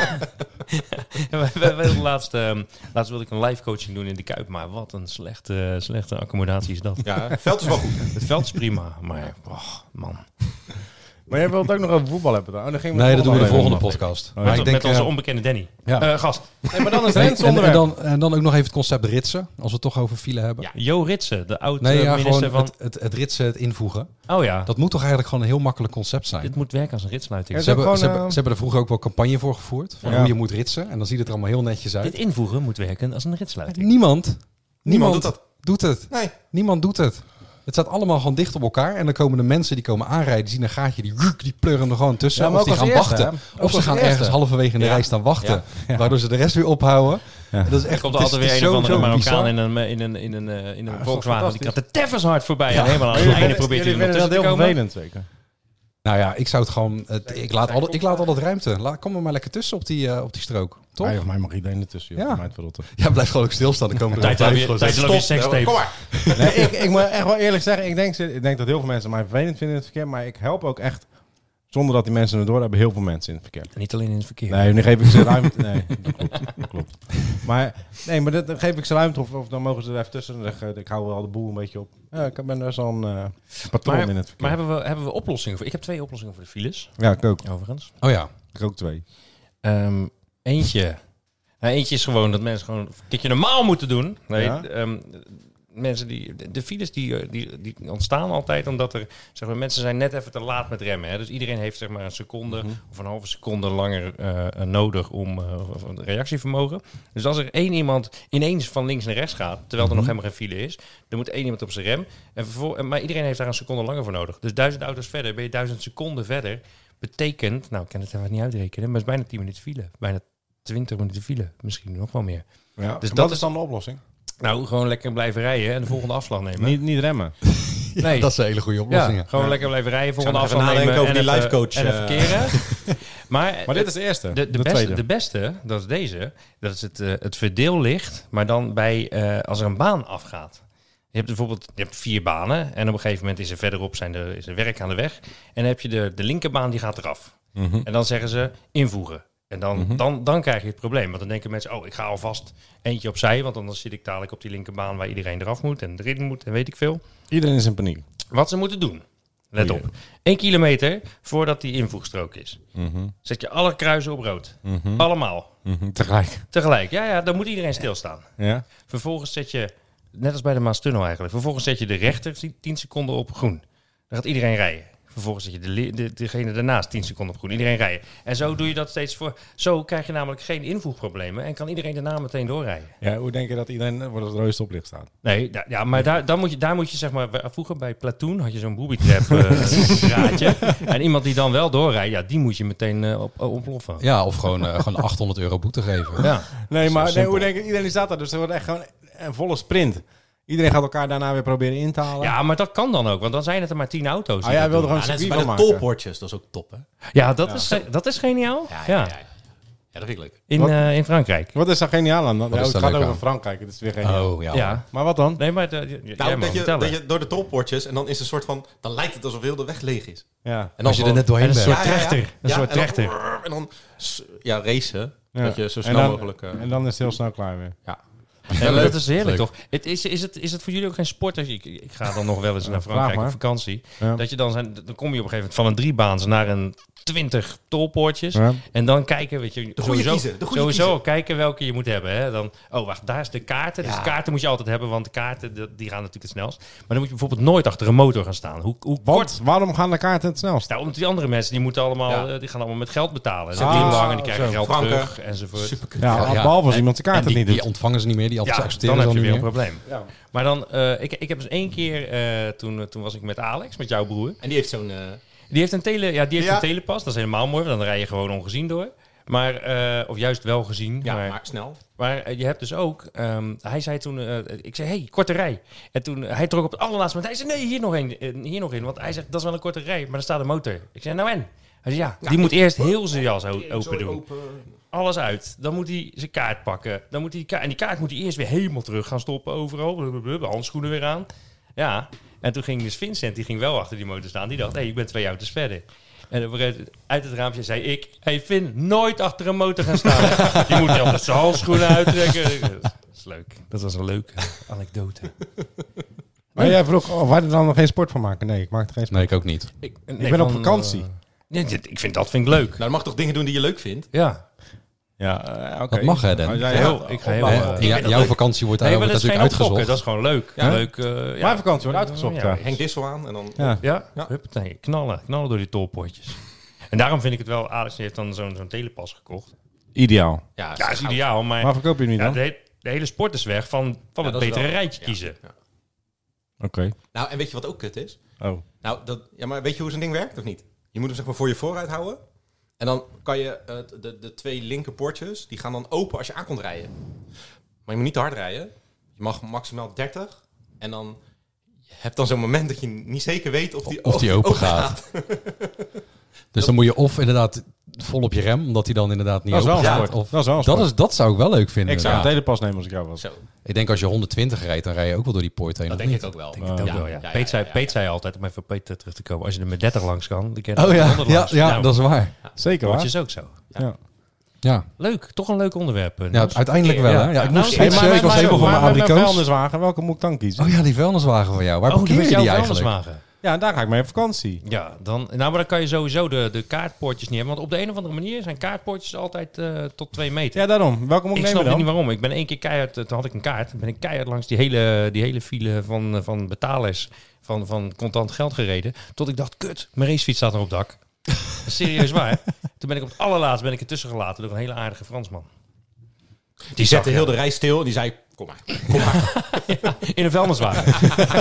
S2: wij wilden laatst wilde ik een live coaching doen in de Kuip. Maar wat een slechte accommodatie is dat.
S5: Ja, het veld is wel goed.
S2: Het veld is prima, maar... man.
S4: Maar jij wilt het ook nog over voetbal hebben dan? Oh, dan gingen
S1: Nee, dat doen we de volgende
S4: aflevering.
S1: podcast.
S4: Oh,
S1: Maar
S4: ja.
S1: ik denk,
S2: met onze onbekende Danny.
S1: ja.
S2: Gast.
S4: Nee, maar dan is
S1: Nee,
S4: het onderwerp.
S1: en dan ook nog even het concept ritsen, als we het toch over file hebben.
S5: Ja.
S2: Jo Ritsen, de
S1: Nee, ja,
S2: oud-minister
S1: gewoon
S2: van...
S1: het ritsen, het invoegen.
S2: Oh ja,
S1: Dat moet toch eigenlijk gewoon een heel makkelijk concept zijn.
S2: dit moet werken als een ritsluiting.
S4: Ja,
S1: Ze hebben,
S4: gewoon,
S1: ze hebben er vroeger ook wel campagne voor gevoerd. Van
S4: Ja.
S1: hoe je moet ritsen. En dan ziet het er allemaal heel netjes uit.
S2: Dit invoegen moet werken als een ritsluiting.
S1: Niemand
S5: doet dat.
S1: doet het.
S5: Nee.
S1: Niemand doet het. Het staat allemaal gewoon dicht op elkaar. En dan komen de mensen die komen aanrijden. Die zien een gaatje, die pleuren er gewoon tussen.
S4: Ja, maar
S1: of die
S4: ook
S1: gaan
S4: als eerste,
S1: wachten.
S4: hè? Ook
S1: Of ze
S4: als
S1: gaan
S4: eerste.
S1: ergens halverwege in de
S5: Ja.
S1: rij staan wachten.
S4: Ja.
S1: Waardoor ze de rest weer ophouden.
S4: Ja.
S1: Dat is echt,
S2: Er komt
S1: het is-
S2: altijd weer
S1: het
S2: een
S1: is
S2: of andere
S1: zo
S2: Marokkaan
S1: bizar.
S2: in een
S4: toch
S2: Volkswagen. Die
S4: fantastisch?
S2: gaat er teffens hard voorbij.
S1: Ja.
S2: En helemaal aan het
S4: Jullie
S2: einde
S4: vinden-
S2: probeert hij
S4: jullie
S2: er nog
S4: vinden dat
S2: tussen te
S4: heel
S2: komen.
S4: vervelend, zeker?
S1: Nou ja, ik zou het gewoon... Ik laat altijd ruimte. Kom er maar lekker tussen op die strook. Toch?
S4: Mij of mij mag iedereen ertussen, joh.
S1: Ja.
S4: Mij het verrotten.
S1: Ja, blijf gewoon ook stilstaan. Dan komen er
S2: Tijd
S1: altijd
S2: heb je
S1: gewoon
S2: tijd
S1: zeggen,
S2: heb je
S5: Kom
S2: sekstape.
S5: maar.
S4: Nee, ik moet echt wel eerlijk zeggen, ik denk dat heel veel mensen mij vervelend vinden in het verkeer, maar ik help ook echt Zonder dat die mensen het door hebben, heel veel mensen in het verkeer.
S2: Niet alleen in het verkeer.
S4: Nee, nu geef ik ze ruimte. Nee, dat klopt. Maar dan geef ik ze ruimte of dan mogen ze er even tussen. Dan zeg ik hou wel de boel een beetje op. Ja, ik ben dus al een patroon in het verkeer.
S2: Maar hebben we oplossingen voor? Ik heb 2 oplossingen voor de files,
S4: Ja, ik ook.
S2: overigens.
S1: Oh ja.
S4: Ik ook 2.
S2: Eentje is gewoon dat mensen gewoon een keertje normaal moeten doen. Nee,
S4: Ja.
S2: Mensen de files die ontstaan altijd omdat er, zeg maar, mensen zijn net even te laat met remmen. Hè? Dus iedereen heeft zeg maar een seconde of een halve seconde langer nodig om reactievermogen. Dus als er één iemand ineens van links naar rechts gaat, terwijl er nog helemaal geen file is, dan moet één iemand op zijn rem. Maar iedereen heeft daar een seconde langer voor nodig. Dus 1000 auto's verder, ben je 1000 seconden verder. Betekent, nou ik kan het even niet uitrekenen, maar het is bijna 10 minuten file. Bijna 20 minuten file, misschien nog wel meer.
S4: Ja,
S2: Dus
S4: dus
S2: dat
S4: dat is dan de oplossing.
S2: Nou, gewoon lekker blijven rijden en de volgende afslag nemen.
S4: Niet remmen.
S2: Nee.
S1: Dat is een hele goede oplossing.
S2: Ja, gewoon lekker blijven rijden, volgende
S5: Gaan we even
S2: afslag nemen
S5: nadenken over
S2: en
S5: die
S2: even,
S5: life coach,
S2: en even keren. Maar
S4: Maar dit is de eerste.
S2: de beste, dat is deze. Dat is het verdeellicht, maar dan bij als er een baan afgaat. Je hebt bijvoorbeeld 4 banen en op een gegeven moment is er verderop is er werk aan de weg. En dan heb je de linkerbaan die gaat eraf. En dan zeggen ze invoegen. En dan krijg je het probleem. Want dan denken mensen, ik ga alvast eentje opzij. Want dan zit ik dadelijk op die linkerbaan waar iedereen eraf moet en erin moet en weet ik veel.
S4: Iedereen is in paniek.
S2: Wat ze moeten doen. Let op. 1 kilometer voordat die invoegstrook is. Zet je alle kruisen op rood. Allemaal. Tegelijk. Ja, dan moet iedereen stilstaan.
S4: Ja.
S2: Vervolgens zet je, net als bij de Maastunnel eigenlijk. Vervolgens zet je de rechter 10 seconden op groen. Dan gaat iedereen rijden. Vervolgens zet je degene daarnaast 10 seconden op groen. Iedereen rijden. En zo doe je dat steeds voor. Zo krijg je namelijk geen invoegproblemen. En kan iedereen daarna meteen doorrijden.
S4: Ja, hoe denk je dat iedereen voor het rode stoplicht staat?
S2: Nee, maar daar moet je zeg maar. Vroeger bij Platoon had je zo'n booby trap draadje. En iemand die dan wel doorrijdt, ja, die moet je meteen oploffen.
S1: Ja, of gewoon €800 boete geven.
S2: Ja.
S4: Nee, maar
S1: simpel.
S4: hoe denk je, iedereen staat daar. Dus er wordt echt gewoon een volle sprint. Iedereen gaat elkaar daarna weer proberen in te halen.
S2: Ja, maar dat kan dan ook, want dan zijn het er maar 10 auto's.
S4: Jij wilde gewoon een
S5: Ja, net als
S4: circuit
S5: bij
S4: van
S5: de
S4: maken.
S5: tolpoortjes, dat is ook top, hè?
S2: Ja, dat is geniaal. Ja.
S5: Ja, dat vind ik leuk.
S2: In Frankrijk.
S4: Wat is daar geniaal aan?
S1: Wat is
S4: Het
S1: daar
S4: gaat
S1: leuk
S4: over
S1: aan?
S4: Frankrijk. Het is weer geniaal.
S1: Oh, ja.
S2: Ja.
S4: Maar wat dan?
S2: Nee, maar jij
S5: Nou,
S2: mag
S5: dat
S2: vertellen.
S5: je door de tolpoortjes en dan is een soort van... Dan lijkt het alsof heel de weg leeg is.
S4: Ja.
S5: En dan
S1: Als je er
S5: gewoon-
S1: net doorheen
S2: En een
S1: bent.
S2: soort trechter. Een soort
S5: en dan-
S2: trechter.
S5: En dan racen.
S4: Ja.
S5: Dat je zo
S4: En
S5: snel
S4: dan-
S5: mogelijk...
S4: En dan is het heel snel klaar weer.
S5: ja.
S2: Ja, maar dat is heerlijk,
S1: Leuk.
S2: toch? Is het voor jullie ook geen sport? Als ik ga dan nog wel eens naar
S4: vraag
S2: Frankrijk
S4: maar.
S2: op vakantie.
S4: Ja.
S2: Dat je dan kom je op een gegeven moment van een 3-baans naar een 20 tolpoortjes.
S4: Ja.
S2: En dan kijken, weet je,
S5: goede kiezen, de goede
S2: sowieso
S5: kiezen.
S2: kijken welke je moet hebben. Hè? Dan, wacht, daar is de kaarten. Dus
S5: Ja.
S2: de kaarten moet je altijd hebben, want de kaarten die gaan natuurlijk het snelst. Maar dan moet je bijvoorbeeld nooit achter een motor gaan staan. Hoe kort?
S4: Want waarom gaan de kaarten het snelst?
S2: Nou, omdat die andere mensen, die moeten allemaal,
S5: Ja.
S2: die gaan allemaal met geld betalen. Ze
S4: Ah,
S2: hebben die lang en die krijgen
S4: zo.
S2: geld
S5: Franken.
S2: terug enzovoort.
S5: Superkut.
S4: Ja,
S1: Ja.
S4: behalve als iemand zijn kaart
S1: En
S4: het niet
S1: die
S4: doet.
S1: ontvangen ze niet meer, die
S2: Ja,
S1: accepteren
S2: dan
S1: ze
S2: heb
S1: dan
S2: je
S1: niet
S2: weer een
S1: meer.
S2: probleem. Maar dan, ik heb eens 1 keer, toen was ik met Alex, met jouw broer.
S5: En die heeft zo'n...
S2: Die heeft een
S5: Ja.
S2: een telepas. Dat is helemaal mooi, want dan rij je gewoon ongezien door. Maar, of juist wel gezien.
S5: ja,
S2: maar
S5: maar snel.
S2: maar je hebt dus ook... hij zei toen... ik zei, hey, korte rij. En toen hij trok op het allerlaatste moment. Hij zei, nee, hier nog in. Want hij zegt, dat is wel een korte rij, maar er staat een motor. Ik zei, nou en? Hij zei, ja, die moet eerst heel zijn jas open doen. Alles uit. Dan moet hij zijn kaart pakken. Dan moet hij en die kaart moet hij eerst weer helemaal terug gaan stoppen overal. Blablabla, handschoenen weer aan. Ja. En toen ging dus Vincent, die ging wel achter die motor staan. Die dacht, ik ben 2 auto's verder. En uit het raampje zei ik, hey Vin, nooit achter een motor gaan staan. Die moet je altijd zijn handschoenen uittrekken. Dat is leuk. Dat was een leuke anekdote.
S4: Maar jij vroeg, waar er dan nog geen sport van maken? Nee, ik maak er geen sport.
S1: Nee, ik ook niet.
S2: Ik
S4: ben op vakantie.
S2: ik vind dat leuk.
S5: Nou, dan mag toch dingen doen die je leuk vindt?
S2: Ja.
S4: Ja, oké.
S1: Dat mag, hè, Dan?
S4: Als jij
S2: Ik ga heel...
S1: Jouw vakantie wordt daar
S2: maar dat is
S1: natuurlijk
S2: geen opfokken.
S1: uitgezocht.
S2: Dat is gewoon leuk.
S4: Ja?
S2: Leuk.
S4: Mijn vakantie wordt uitgezocht, ja.
S5: Henk Dissel aan en dan...
S4: Ja.
S2: Ja,
S5: Ja.
S2: huppatee, knallen door die tolpotjes. En daarom vind ik het wel, Alex heeft dan zo'n telepas gekocht.
S4: Ideaal.
S5: Ja,
S2: Ja, is ideaal, maar
S4: Waar verkoop je hem niet
S2: ja,
S4: dan?
S2: de hele sport is weg van het
S5: dat is
S2: betere
S5: wel-
S2: rijtje
S5: ja,
S2: kiezen.
S5: ja.
S4: Oké.
S5: Nou, en weet je wat ook kut is?
S4: Oh.
S5: Nou, maar weet je hoe zo'n ding werkt of niet? Je moet hem zeg maar voor je vooruit houden. En dan kan je de 2 linkerpoortjes, die gaan dan open als je aan komt rijden. Maar je moet niet te hard rijden. Je mag maximaal 30. En dan je hebt dan zo'n moment dat je niet zeker weet of die
S1: open gaat. Dus dan moet je of inderdaad vol op je rem, omdat hij dan inderdaad niet
S4: Dat is wel een
S1: open gaat.
S4: sport.
S1: Of,
S4: Dat is wel een sport.
S1: dat zou ik wel leuk vinden.
S4: Ik zou een
S1: inderdaad.
S4: telepas nemen als ik jou was.
S5: Zo,
S1: Ik denk als je 120 rijdt, dan rij je ook wel door die poort heen.
S5: dat
S1: of
S5: denk
S1: niet?
S5: ik ook wel.
S2: Ik ook wel, ja. Peet zei altijd, om even op Peet terug te komen, als je er met 30 langs kan, dan kan je er
S1: Oh
S2: met
S1: ja,
S2: 100 langs.
S1: dat is waar.
S4: Zeker
S2: Dat
S4: waar.
S2: is ook zo.
S4: Ja.
S1: Ja,
S2: Leuk, toch een leuk onderwerp.
S1: ja
S2: Niels.
S1: uiteindelijk wel. Hè? Ja, ik moest
S2: Nou,
S1: switchen. Ik was helemaal van mijn
S4: mijn
S1: abrikoos.
S4: vuilniswagen, welke moet ik dan kiezen?
S1: Oh ja, die vuilniswagen van jou. Waar
S2: Oh,
S1: parkeer
S2: met
S1: je
S2: jouw
S1: die eigenlijk?
S2: vuilniswagen.
S4: Ja, daar ga ik mee op vakantie.
S2: Ja, maar dan kan je sowieso de kaartpoortjes niet hebben. Want op de een of andere manier zijn kaartpoortjes altijd tot 2 meter.
S4: Ja, daarom. Welke moet ik
S2: Ik
S4: nemen
S2: snap
S4: dan?
S2: niet waarom. Ik ben 1 keer keihard, toen had ik een kaart. Ben ik keihard langs die hele file van betalers van contant geld gereden. Tot ik dacht, kut, mijn racefiets staat nog op het dak. Dat is serieus waar. Toen ben ik op het allerlaatst ertussen gelaten door een hele aardige Fransman.
S5: Die zette heel de reis stil en die zei, kom maar.
S2: In een vuilniswagen.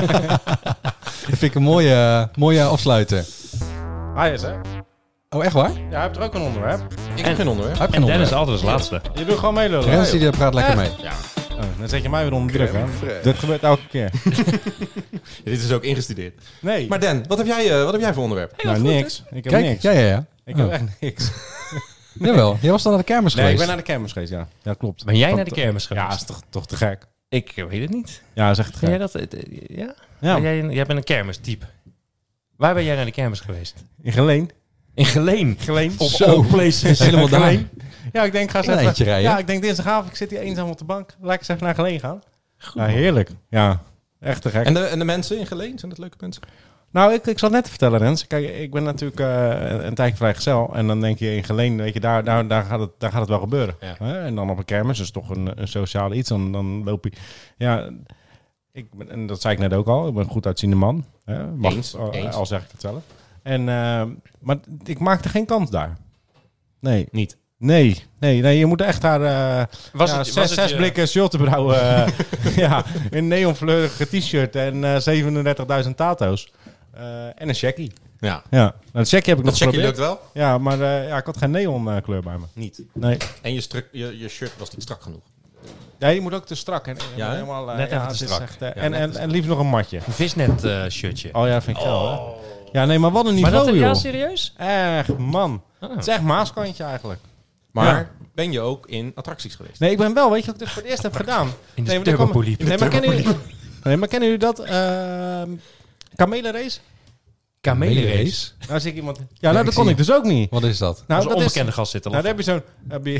S1: Dat vind ik een mooie afsluiter.
S4: Yes, hè?
S1: Oh, echt waar?
S4: Ja, hij hebt er ook een onderwerp.
S5: Ik heb geen onderwerp.
S1: Heb je
S2: En
S1: nog
S2: Dennis
S1: een?
S2: altijd als laatste.
S4: Je doet gewoon meelullen.
S1: Rens die praat lekker mee.
S4: Oh, dan zet je mij weer onder druk, hè? Dit gebeurt elke keer.
S5: Dit is ook ingestudeerd.
S4: Nee,
S5: Maar Dan, wat heb jij voor onderwerp?
S4: nou niks. Ik heb
S1: Kijk,
S4: niks.
S1: ja.
S4: Ik heb
S1: Oh.
S4: echt niks.
S1: Jawel, jij was dan naar de kermis
S4: Nee, ik
S1: geweest.
S4: ben naar de kermis geweest, ja. Ja, klopt.
S2: Ben jij
S4: Want-
S2: naar de kermis geweest?
S4: Ja, is toch te gek.
S2: Ik weet het niet.
S4: Ja, is echt te
S2: Vind jij
S4: gek.
S2: dat? Ja?
S4: Ja,
S2: Jij bent een kermistype. Waar ben jij naar de kermis geweest?
S4: in Geleen.
S2: In Geleen.
S4: Geleen.
S2: Of
S1: Zo.
S2: all places.
S1: Helemaal daar.
S4: Geleen. Ja, ik denk, ga eens
S1: Een
S4: even...
S1: eindje rijden.
S4: Ja, ik denk dinsdagavond, ik zit hier eenzaam op de bank. Laat ik eens even naar Geleen gaan. Ja, heerlijk. Ja, echt te gek.
S5: En de mensen in Geleen, zijn dat leuke mensen?
S4: Nou, ik zal net vertellen, Rens. Kijk, ik ben natuurlijk een tijdje vrijgezel. En dan denk je in Geleen, weet je, daar gaat het wel gebeuren.
S5: Ja.
S4: Hè? En dan op een kermis, dus toch een sociale iets. Dan loop je... Ja, en dat zei ik net ook al. Ik ben een goed uitziende man. Hè? Mag,
S5: Eens.
S4: al zeg ik het zelf. En, maar ik maakte geen kans daar. Nee.
S5: Niet.
S4: Nee, je moet echt daar zes
S2: je-
S4: blikken Schultebrouw ja, in neonfleurige t-shirt en 37.000 tato's. En een checkie.
S5: Ja.
S4: Ja, nou, een checkie heb ik
S5: Dat
S4: nog
S5: checkje
S4: geprobeerd.
S5: lukt wel?
S4: Ja, maar ik had geen neon kleur bij me.
S5: Niet.
S4: Nee.
S5: En je shirt was niet strak genoeg.
S4: Ja, je moet ook te strak. En,
S5: Ja, hè?
S4: helemaal,
S2: Net even
S4: het
S2: te
S4: is
S2: strak.
S4: echt,
S5: net
S4: en liefst nog een matje.
S2: Een visnet shirtje.
S4: Oh ja, dat vind ik geil, hè? Ja, nee, maar wat een
S2: Maar
S4: niveau,
S2: dat,
S4: joh.
S2: ja, serieus?
S4: Echt, man.
S2: Ah.
S4: Het is echt Maaskantje eigenlijk.
S5: Maar
S4: Ja.
S5: ben je ook in attracties geweest?
S4: Nee, ik ben wel, weet je wat ik dus voor het eerst heb gedaan?
S2: In de
S4: Nee, maar er kwam-
S2: turbopoliep.
S4: Nee, maar kennen jullie dat? Kamelenrace?
S2: Kamelenrace.
S4: Nou zie ik iemand... Ja,
S1: ik
S4: nou, dat
S1: zie
S4: kon
S1: je.
S4: ik dus ook niet.
S1: Wat is dat?
S4: Nou,
S2: Als een
S4: dat is...
S2: onbekende gast zitten.
S4: Nou, dan heb je zo'n...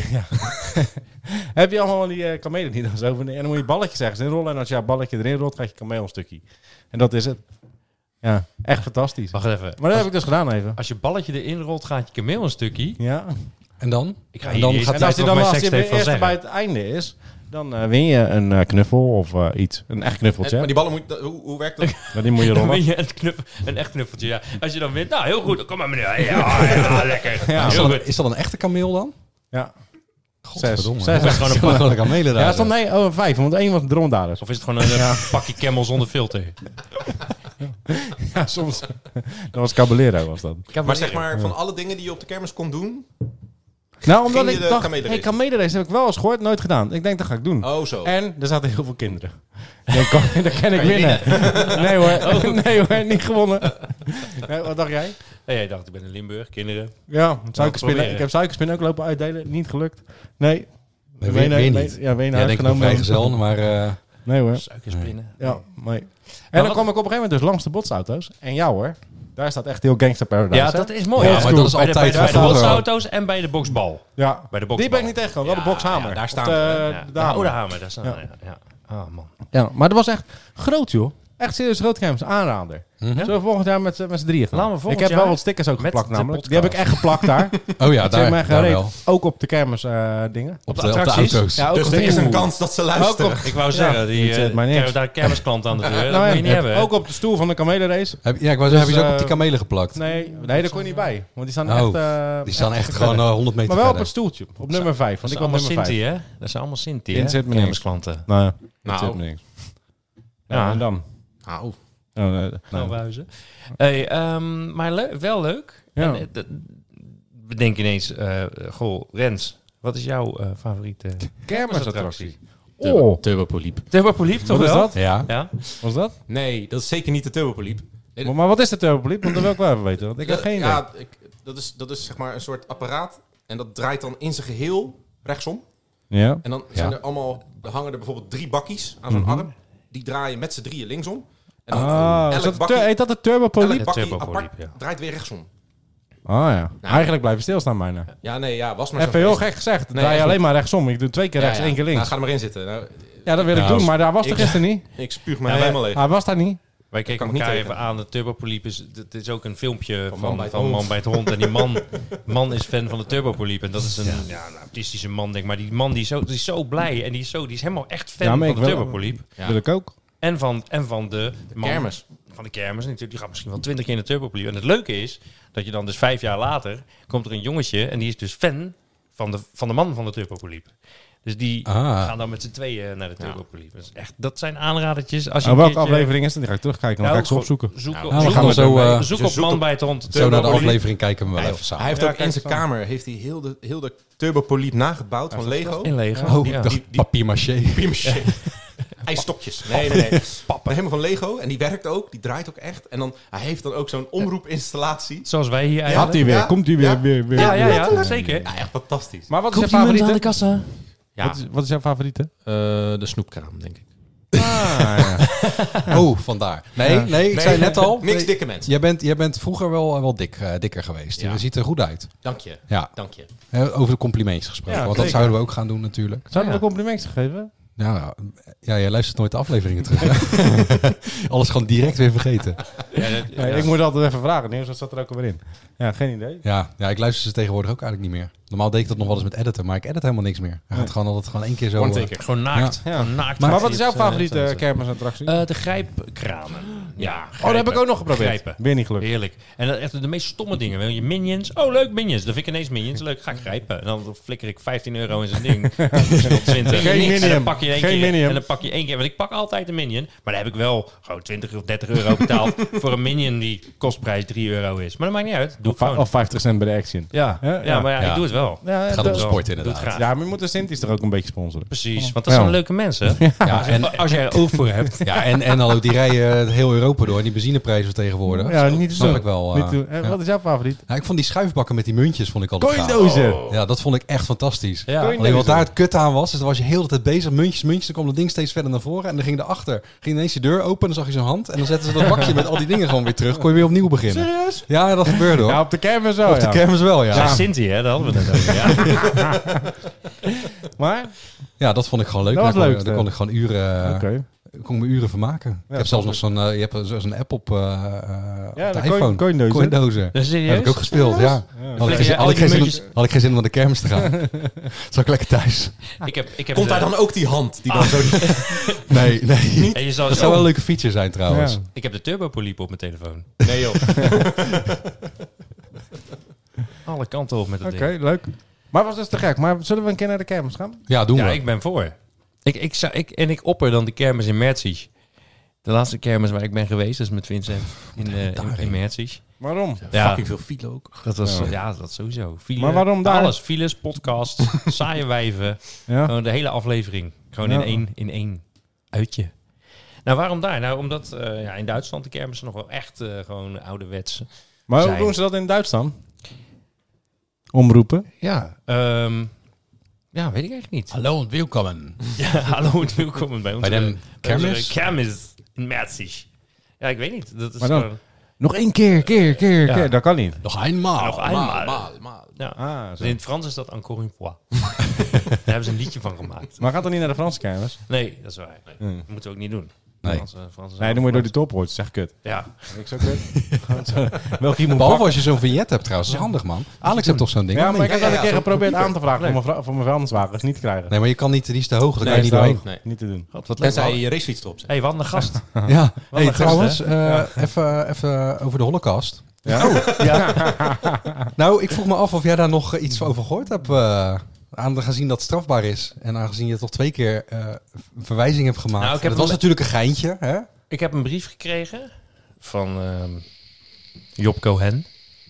S4: heb je allemaal van die kamelen die dan zo... En dan moet je balletjes ergens inrollen. En als je dat balletje erin rolt, krijg je kameel een stukje. En dat is het. Ja, echt fantastisch.
S2: Wacht even.
S4: Maar dat heb ik dus gedaan even.
S2: Als je balletje erin rolt, gaat je kameel een stukje.
S4: Ja.
S1: En dan?
S2: Ik ga
S1: En
S2: hier
S1: dan
S2: niet eens
S1: gaat
S4: En als je
S2: kijken
S4: dan
S2: wat
S4: als
S2: mijn
S4: je
S2: sekstape
S4: eerst
S2: wil
S4: bij
S2: zeggen.
S4: het einde is... Dan win je een knuffel of iets. Een echt knuffeltje.
S5: Maar die ballen moet... Hoe werkt dat?
S4: Maar die moet je
S2: Dan
S4: rollen.
S2: win je een echt knuffeltje, ja. Als je dan wint, nou heel goed, kom maar meneer. Ja, lekker.
S4: Ja.
S1: Is
S2: heel
S1: dat,
S2: goed.
S1: is dat een echte kameel dan?
S4: Ja.
S1: Godverdomme.
S4: Zes.
S1: Dat is gewoon een kamelen daar.
S4: Ja, stond nee, 5, want 1 was droomdalis.
S2: Of is het gewoon een pakje camel zonder filter?
S4: Ja, soms. Dat was Caballero, was dat.
S5: Maar zeg maar, van alle dingen die je op de kermis kon doen...
S4: Nou, omdat
S5: Ging je
S4: ik
S5: de
S4: dacht,
S5: kamelenrace?
S4: hey, kamelenrace heb ik wel eens gehoord, nooit gedaan. Ik denk, dat ga ik doen.
S5: Oh, zo.
S4: En er zaten heel veel kinderen. Dan kan ik winnen. Nee hoor, nee hoor, niet gewonnen. Nee, wat dacht jij?
S2: Nee, jij dacht, ik ben in Limburg, kinderen.
S4: Ja, suikerspinnen.
S2: proberen.
S4: Ik heb suikerspinnen ook lopen uitdelen. Niet gelukt. Nee.
S1: Nee, weer niet.
S4: Ja, Wenen
S1: Ja, denk ik nog
S4: uitgenomen.
S1: vrijgezel, maar...
S4: Nee hoor.
S2: Suikerspinnen.
S4: Ja, nee. En dan kwam ik op een gegeven moment dus langs de botsauto's. En jou hoor. Daar staat echt heel Gangster Paradise.
S2: Ja,
S4: hè?
S2: dat is mooi.
S1: Ja,
S2: Ja,
S1: maar dat is
S2: bij de,
S1: altijd
S2: bij de
S1: van vroeger.
S2: botsauto's en bij de boksbal.
S4: Ja.
S2: Bij de
S4: Die
S2: boksbal.
S4: ben ik niet tegengekomen. Wel de bokshamer.
S5: ja, daar staan
S4: Of
S5: ze,
S2: Ja,
S4: de hamer.
S2: de hamer. Daar staan
S4: Ja.
S2: ja. Ah, man.
S4: Ja, maar dat was echt groot, joh. Echt serieus groot kermis. Aanrader.
S1: Mhm.
S4: Zullen we volgend jaar met z'n drieën gaan?
S2: Laten we volgend
S4: ik heb wel
S2: jaar
S4: wat stickers ook
S2: met
S4: geplakt
S2: de
S4: namelijk. Die
S2: podcast.
S4: heb ik echt geplakt daar.
S1: Oh ja,
S4: Dat zeg maar
S1: daar
S4: gereed.
S1: wel.
S4: Ook op de kermis dingen.
S1: Op
S2: de
S1: de
S2: attracties?
S1: auto's.
S4: Ja, ook
S5: Dus
S4: op
S5: er is een
S4: Oeh.
S5: kans dat ze luisteren.
S2: Ik wou zeggen, die
S4: niet, maar niks.
S2: krijgen daar een kermisklant aan de deur. Dat
S4: Nou,
S2: moet je niet hebben. hè?
S4: ook op de stoel van de kamelenrace.
S1: Ja, ik wou zeggen, heb je ze ook op die
S4: Dus,
S1: kamelen geplakt?
S4: Nee, daar kon je niet bij. Want die staan
S1: Oh,
S4: echt...
S1: Die staan echt gewoon 100 meter
S4: Maar wel op
S1: verder.
S4: het stoeltje. Op nummer 5.
S2: Dat
S4: Want
S2: zijn
S4: ik was
S2: allemaal
S4: nummer 5.
S2: Sinti, hè? Dat zijn allemaal Sinti,
S4: In
S2: hè?
S4: zit me niks.
S2: Kermisklanten.
S4: Nou, dat
S5: Nou.
S4: zit me niks.
S2: Ja.
S4: Ja, en dan?
S5: Nou,
S2: Nou, ruizen. Hey, maar wel leuk.
S4: Ja.
S2: En, we denken ineens, goh, Rens, wat is jouw favoriete
S4: Kermisattractie.
S5: oh. Turbopoliep.
S2: Turbopoliep, toch
S4: Wat is
S2: wel?
S4: dat?
S1: Ja.
S2: Ja.
S4: Was dat?
S5: Nee, dat is zeker niet de Turbopoliep. Nee,
S4: Maar wat is de turbopoliep? Want dat wil ik wel even weten. Want ik heb geen idee.
S5: Ja, dat dat is zeg maar een soort apparaat. En dat draait dan in zijn geheel rechtsom.
S4: Ja.
S5: En dan zijn er allemaal, dan hangen er bijvoorbeeld 3 bakkies aan zo'n arm. Die draaien met z'n drieën linksom. En dan
S4: Heet dat de turbopoliep?
S5: elk bakkie
S2: turbopoliep,
S5: apart
S2: ja.
S5: draait weer rechtsom.
S4: Oh ja. Eigenlijk blijven stilstaan bijna.
S5: Was maar zo.
S4: Even heel gek gezegd.
S5: Nee,
S4: Draai je
S5: echt
S4: alleen maar rechtsom. Ik doe 2 keer rechts, 1 keer links.
S5: Nou, ga er maar in zitten. Nou,
S4: Ja, dat wil ik doen, maar daar was de gisteren niet.
S5: ik spuug me helemaal leeg.
S4: Hij was daar niet.
S2: Wij keken
S5: kan ik niet
S2: elkaar
S5: tegen.
S2: even aan. De Turbopoliep is ook een filmpje
S5: Van
S2: van Man bij het Hond. En die man is fan van de Turbopoliep. En dat is een autistische man, denk ik. Maar die man die is zo blij. En die is helemaal echt fan
S4: maar
S2: van de
S4: ik wil-
S2: Turbopoliep.
S5: Ja.
S4: Wil ik ook.
S2: En van de man-
S5: kermis.
S2: Van de kermis natuurlijk. Die gaat misschien wel 20 keer in de Turbopoliep. En het leuke is dat je dan dus 5 jaar later komt er een jongetje. En die is dus fan van de man van de Turbopoliep. Dus die gaan dan met z'n tweeën naar de Turbopoliep. Dat zijn aanradertjes. Als je
S4: Welke
S2: een keertje-
S4: aflevering is het? Die ga ik terugkijken. Dan ga ik ze opzoeken.
S2: Zoek
S1: we
S2: op
S1: gaan zo,
S2: zoek op Man bij het Hond.
S1: Zo naar de
S2: Turbopoliep.
S1: aflevering kijken we wel even samen.
S5: Hij heeft ook in zijn kamer heel de turbopoliep nagebouwd van Lego.
S2: In Lego.
S1: Oh,
S2: Ja.
S1: ik dacht papier-maché.
S5: IJsstokjes. Nee. Pappen. Helemaal van Lego. En die werkt ook. Die draait ook echt. En dan, hij heeft dan ook zo'n omroepinstallatie.
S2: Zoals wij hier eigenlijk.
S4: Had hij weer.
S5: Ja.
S4: Komt hij weer.
S2: Ja, ja, zeker.
S5: Ja, echt fantastisch.
S4: Maar wat is jouw favoriete?
S2: kassa.
S5: Ja,
S4: Wat is jouw favoriete?
S5: de snoepkraam, denk ik.
S1: Oh, vandaar. Nee, ik zei net al.
S5: Niks dikke mensen.
S1: Jij bent vroeger wel dikker geweest.
S5: Ja.
S1: Je ziet er goed uit.
S5: Dank je.
S1: Ja,
S5: Dank je.
S1: over de complimentjes gesproken.
S4: Ja,
S1: want dat
S4: zeker.
S1: zouden we ook gaan doen natuurlijk.
S4: Zouden we complimentjes geven?
S1: Ja, jij luistert nooit de afleveringen terug. Hè? Alles gewoon direct weer vergeten.
S4: Ik moet altijd even vragen. Nieuws, dat zat er ook alweer in. Ja, geen idee.
S1: Ja, ik luister ze tegenwoordig ook eigenlijk niet meer. Normaal deed ik dat nog wel eens met editen, maar ik edit helemaal niks meer. Hij gaat gewoon één keer zo...
S5: One taker.
S2: Gewoon naakt.
S4: Ja.
S2: Gewoon naakt.
S4: Maar wat is jouw
S2: Het,
S4: favoriete kermisattractie?
S2: de grijpkramen. Ja,
S4: dat heb ik ook nog geprobeerd.
S2: Grijpen.
S4: Weer niet gelukt.
S2: Heerlijk. En dat echt de meest stomme dingen. Wil je Minions? Oh, leuk, Minions. Dan vind ik ineens Minions. Leuk, ga ik grijpen. En dan flikker ik €15 in zijn ding. Tot 20.
S4: Geen
S2: En
S4: Minion.
S2: dan pak je één
S4: Geen
S2: keer.
S4: Minion.
S2: En dan pak je één keer. Want ik pak altijd een Minion. Maar dan heb ik wel gewoon €20 of €30 betaald voor een Minion die kostprijs €3 is. Maar dat maakt niet uit. Doe ik gewoon.
S4: Of 50 cent bij de Action.
S2: Ja,
S4: Ja.
S2: ik doe het wel.
S4: Ja,
S1: Het gaat om de sport
S2: Doe het
S1: inderdaad.
S2: graag.
S4: Ja, maar je moet de Sinti's er ook een beetje sponsoren.
S2: Precies, want dat zijn leuke mensen.
S1: Ja, en,
S2: Als jij er oog voor hebt.
S1: ja, en hallo, die rijden heel Europa door. En die benzineprijzen tegenwoordig.
S4: Ja, niet te
S1: snap
S4: doen.
S1: ik wel.
S4: Niet te doen. Wat is jouw favoriet?
S1: Ik vond die schuifbakken met die muntjes vond ik altijd gaaf.
S4: Coindozen.
S1: Ja, dat vond ik echt fantastisch.
S2: Ja.
S1: Alleen wat daar het kut aan was, dus dan was je heel de tijd bezig. Muntjes. Dan kwam dat ding steeds verder naar voren. En dan ging erachter. Ging ineens de deur open. Dan zag je zo'n hand. En dan zetten ze dat bakje met al die dingen gewoon weer terug. Kon je weer opnieuw beginnen.
S5: Serieus?
S1: Ja, dat gebeurde hoor.
S4: Ja, op de kermis zo.
S1: Op de kermis wel, ja.
S2: Ja. Sinti, hè? Daar hadden we het over. Ja.
S4: Maar?
S1: Ja, dat vond ik gewoon leuk.
S4: Dat was
S1: Daar kon-
S4: leuk,
S1: Daar kon ik gewoon uren...
S4: Oké.
S1: kon ik me uren vermaken. Ik heb zelfs nog zo'n... je hebt zo'n app op de iPhone.
S4: Coindozen.
S1: Coindozen.
S2: Serieus?
S1: Heb ik ook gespeeld, ja. Had ik
S2: Flikker
S1: geen
S2: je
S1: zin-
S2: al die
S1: had ik geen zin om naar de kermis te gaan. Zat ik lekker thuis.
S2: Ik heb
S5: Komt daar dan ook die hand? Die dan zo...
S1: Nee.
S2: En je zal
S1: Dat zou wel een leuke feature zijn trouwens.
S4: Ja.
S2: Ik heb de Turbopoliep op mijn telefoon.
S5: Nee joh.
S2: Alle kanten op met dat
S4: Oké,
S2: ding.
S4: leuk. Maar was dus te gek. Maar zullen we een keer naar de kermis gaan?
S1: Ja, doen
S2: Ja,
S1: we.
S2: ik ben voor. Ik opper dan de kermis in Merzig. De laatste kermis waar ik ben geweest, dat is met Vincent in Merzig.
S4: Waarom?
S2: Ja,
S5: Fucking veel file ook.
S2: dat was dat sowieso. File,
S4: Maar waarom daar?
S2: Alles, files, podcast, saaie wijven.
S4: Ja.
S2: Gewoon de hele aflevering. Gewoon in één uitje. Nou, waarom daar? Nou, omdat in Duitsland de kermissen nog wel echt gewoon ouderwets.
S4: Maar hoe
S2: zijn.
S4: doen ze dat in Duitsland? Omroepen?
S2: Ja, ja, weet ik eigenlijk niet.
S1: Hallo en welkom.
S2: Ja, hallo en welkom bij ons.
S1: Bij de kermis?
S2: Kermis in Merzig. Ja, ik weet niet. Dat is
S4: Maar dan-
S2: gewoon...
S4: Nog één keer. Dat kan niet.
S1: Nog eenmaal.
S2: Nog eenmaal. Ja.
S4: Ah, zo.
S2: In het Frans is dat encore une fois. Daar hebben ze een liedje van gemaakt.
S4: Maar gaat dan niet naar de Franse kermis?
S2: Nee, dat is waar. Dat moeten we ook niet doen.
S1: Nee.
S2: Frans
S4: Nee, dan moet je door die topwoord. Zeg kut.
S2: Ja.
S4: Ik zo kut. Welke je moet
S1: Behalve
S4: pakken.
S1: als je zo'n vignet hebt trouwens. Dat is handig man. Alex heeft toch zo'n ding?
S4: Ja,
S1: of
S4: maar ik
S1: niet?
S4: heb dat een keer
S5: zo
S4: geprobeerd aan te vragen
S2: Leuk.
S4: voor mijn vuilniswagen. Dat is niet te krijgen.
S1: Nee, maar je kan niet, die is te hoog. Daar kan je
S4: Nee,
S1: niet
S4: is te
S1: doorheen.
S4: hoog.
S5: Nee.
S4: Niet te doen.
S2: God, wat leuk.
S5: Tenzij je je racefiets erop zet.
S2: Hey, wat een gast.
S1: Ja. Hey,
S2: een
S1: trouwens,
S2: gast,
S1: even over de Holocaust.
S4: Ja?
S1: Nou, ik vroeg me af of jij daar nog iets over gehoord hebt. Aangezien dat strafbaar is. En aangezien je toch 2 keer een verwijzing hebt gemaakt.
S2: Nou, ik heb
S1: dat was
S2: een-
S1: natuurlijk een geintje. Hè?
S2: Ik heb een brief gekregen van Job Cohen.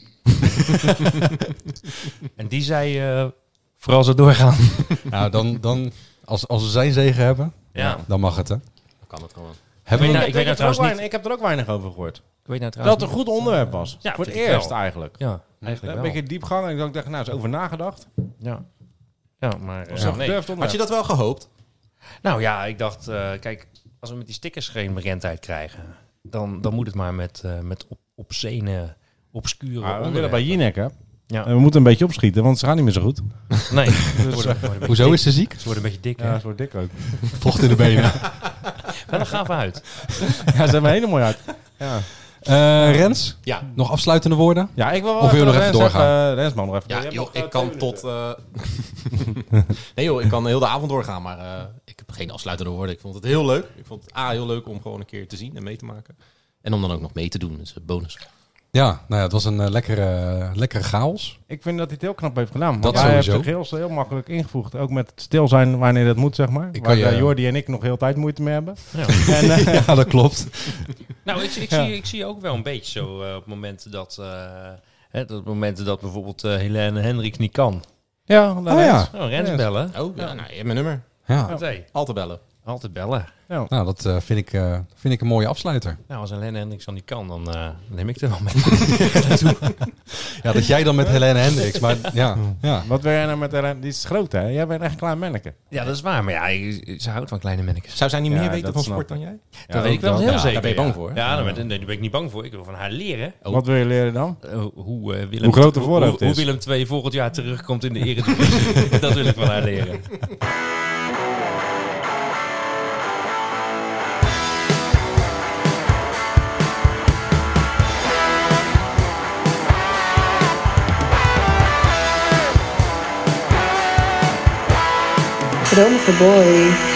S2: En die zei, vooral zo doorgaan.
S1: Nou, dan als we zijn zegen hebben,
S2: Ja.
S1: dan mag het hè.
S5: Dan kan het gewoon.
S1: Hebben we...
S2: nou- ik weet nou trouwens niet-
S4: Ik heb er ook weinig over gehoord.
S2: Ik weet nou
S4: Dat het
S2: trouwens
S4: een goed onderwerp was.
S2: Ja,
S4: voor het
S2: vind ik
S4: eerst
S2: wel.
S4: eigenlijk.
S2: Ja. Eigenlijk
S4: Een
S2: wel.
S4: beetje diepgang. En ik dacht, nou, is over nagedacht.
S2: Ja, maar...
S4: Zo
S2: nee.
S4: gedurfd
S5: Had
S4: onderwerp.
S5: je dat wel gehoopt?
S2: Nou ja, ik dacht, kijk, als we met die stickers geen bekendheid krijgen, dan moet het maar met obscene, obscure
S4: We willen
S2: onderwerpen.
S4: bij Jinek, hè.
S2: Ja.
S4: En we moeten een beetje opschieten, want ze gaan niet meer zo goed.
S2: Nee, ze worden een beetje
S1: Hoezo
S2: dik.
S1: is ze ziek?
S2: Ze worden een beetje dik,
S4: Ja,
S2: hè?
S4: ze wordt dik ook.
S1: Vocht in de benen.
S2: Maar dan gaan we uit.
S4: Ja, ze hebben hele mooi uit. Ja.
S1: Rens,
S5: Ja.
S1: nog afsluitende woorden?
S4: Ja, ik wil wel
S1: Of wil je nog even
S4: Rens
S1: doorgaan?
S4: Rensman nog even. Je
S5: Ja,
S4: hebt
S5: joh,
S4: nog,
S5: ik kan
S4: 2
S5: tot...
S4: minuten.
S5: nee joh, ik kan heel de avond doorgaan, maar ik heb geen afsluitende woorden. Ik vond het heel leuk. Ik vond het heel leuk om gewoon een keer te zien en mee te maken. En om dan ook nog mee te doen, dus bonus.
S1: Ja, nou ja, het was een lekkere chaos.
S4: Ik vind dat hij het heel knap heeft gedaan.
S1: Dat
S4: Want hij heeft
S1: sowieso.
S4: de rails heel makkelijk ingevoegd. Ook met het stil zijn wanneer dat moet, zeg maar.
S1: Ik
S4: Waar
S1: kan je-
S4: Jordi en ik nog heel tijd moeite mee hebben.
S2: Ja.
S4: En,
S1: Ja, dat klopt.
S2: Nou,
S4: Ja.
S2: ik zie ook wel een beetje zo op momenten dat momenten dat bijvoorbeeld Helene Hendricks niet kan.
S4: ja,
S1: Oh ja.
S2: Oh, Rens
S4: Ja.
S2: bellen.
S5: Oh, ja, nou, je hebt mijn nummer.
S1: Ja.
S2: Nee,
S5: Altijd bellen.
S2: altijd bellen.
S1: Nou, dat vind ik een mooie afsluiter.
S2: Nou, als Helene Hendricks dan niet kan, dan neem ik er wel mee.
S1: Ja, dat jij dan met Helene Hendricks, maar ja.
S4: Wat wil jij nou met haar? Die is groot, hè? Jij bent echt een klein manneke.
S2: Ja, dat is waar. Maar ja, ze houdt van kleine mannetjes.
S5: Zou zij niet
S4: Ja,
S5: meer weten
S4: dat
S5: van
S4: snap
S5: sport
S4: ik.
S5: dan jij?
S2: Dat weet ik wel
S4: ook
S2: heel
S5: Ja,
S2: zeker.
S5: daar ben je bang voor, hè?
S2: Ja, nee, daar ben ik niet bang voor. Ik wil van haar leren.
S5: Oh.
S4: Wat wil je leren dan?
S2: Hoe Willem,
S4: Hoe groot de voorhoofd
S2: hoe
S4: is.
S2: Willem II volgend jaar terugkomt in de Eredivisie. Dat wil ik van haar leren.
S3: Dromen voor boys.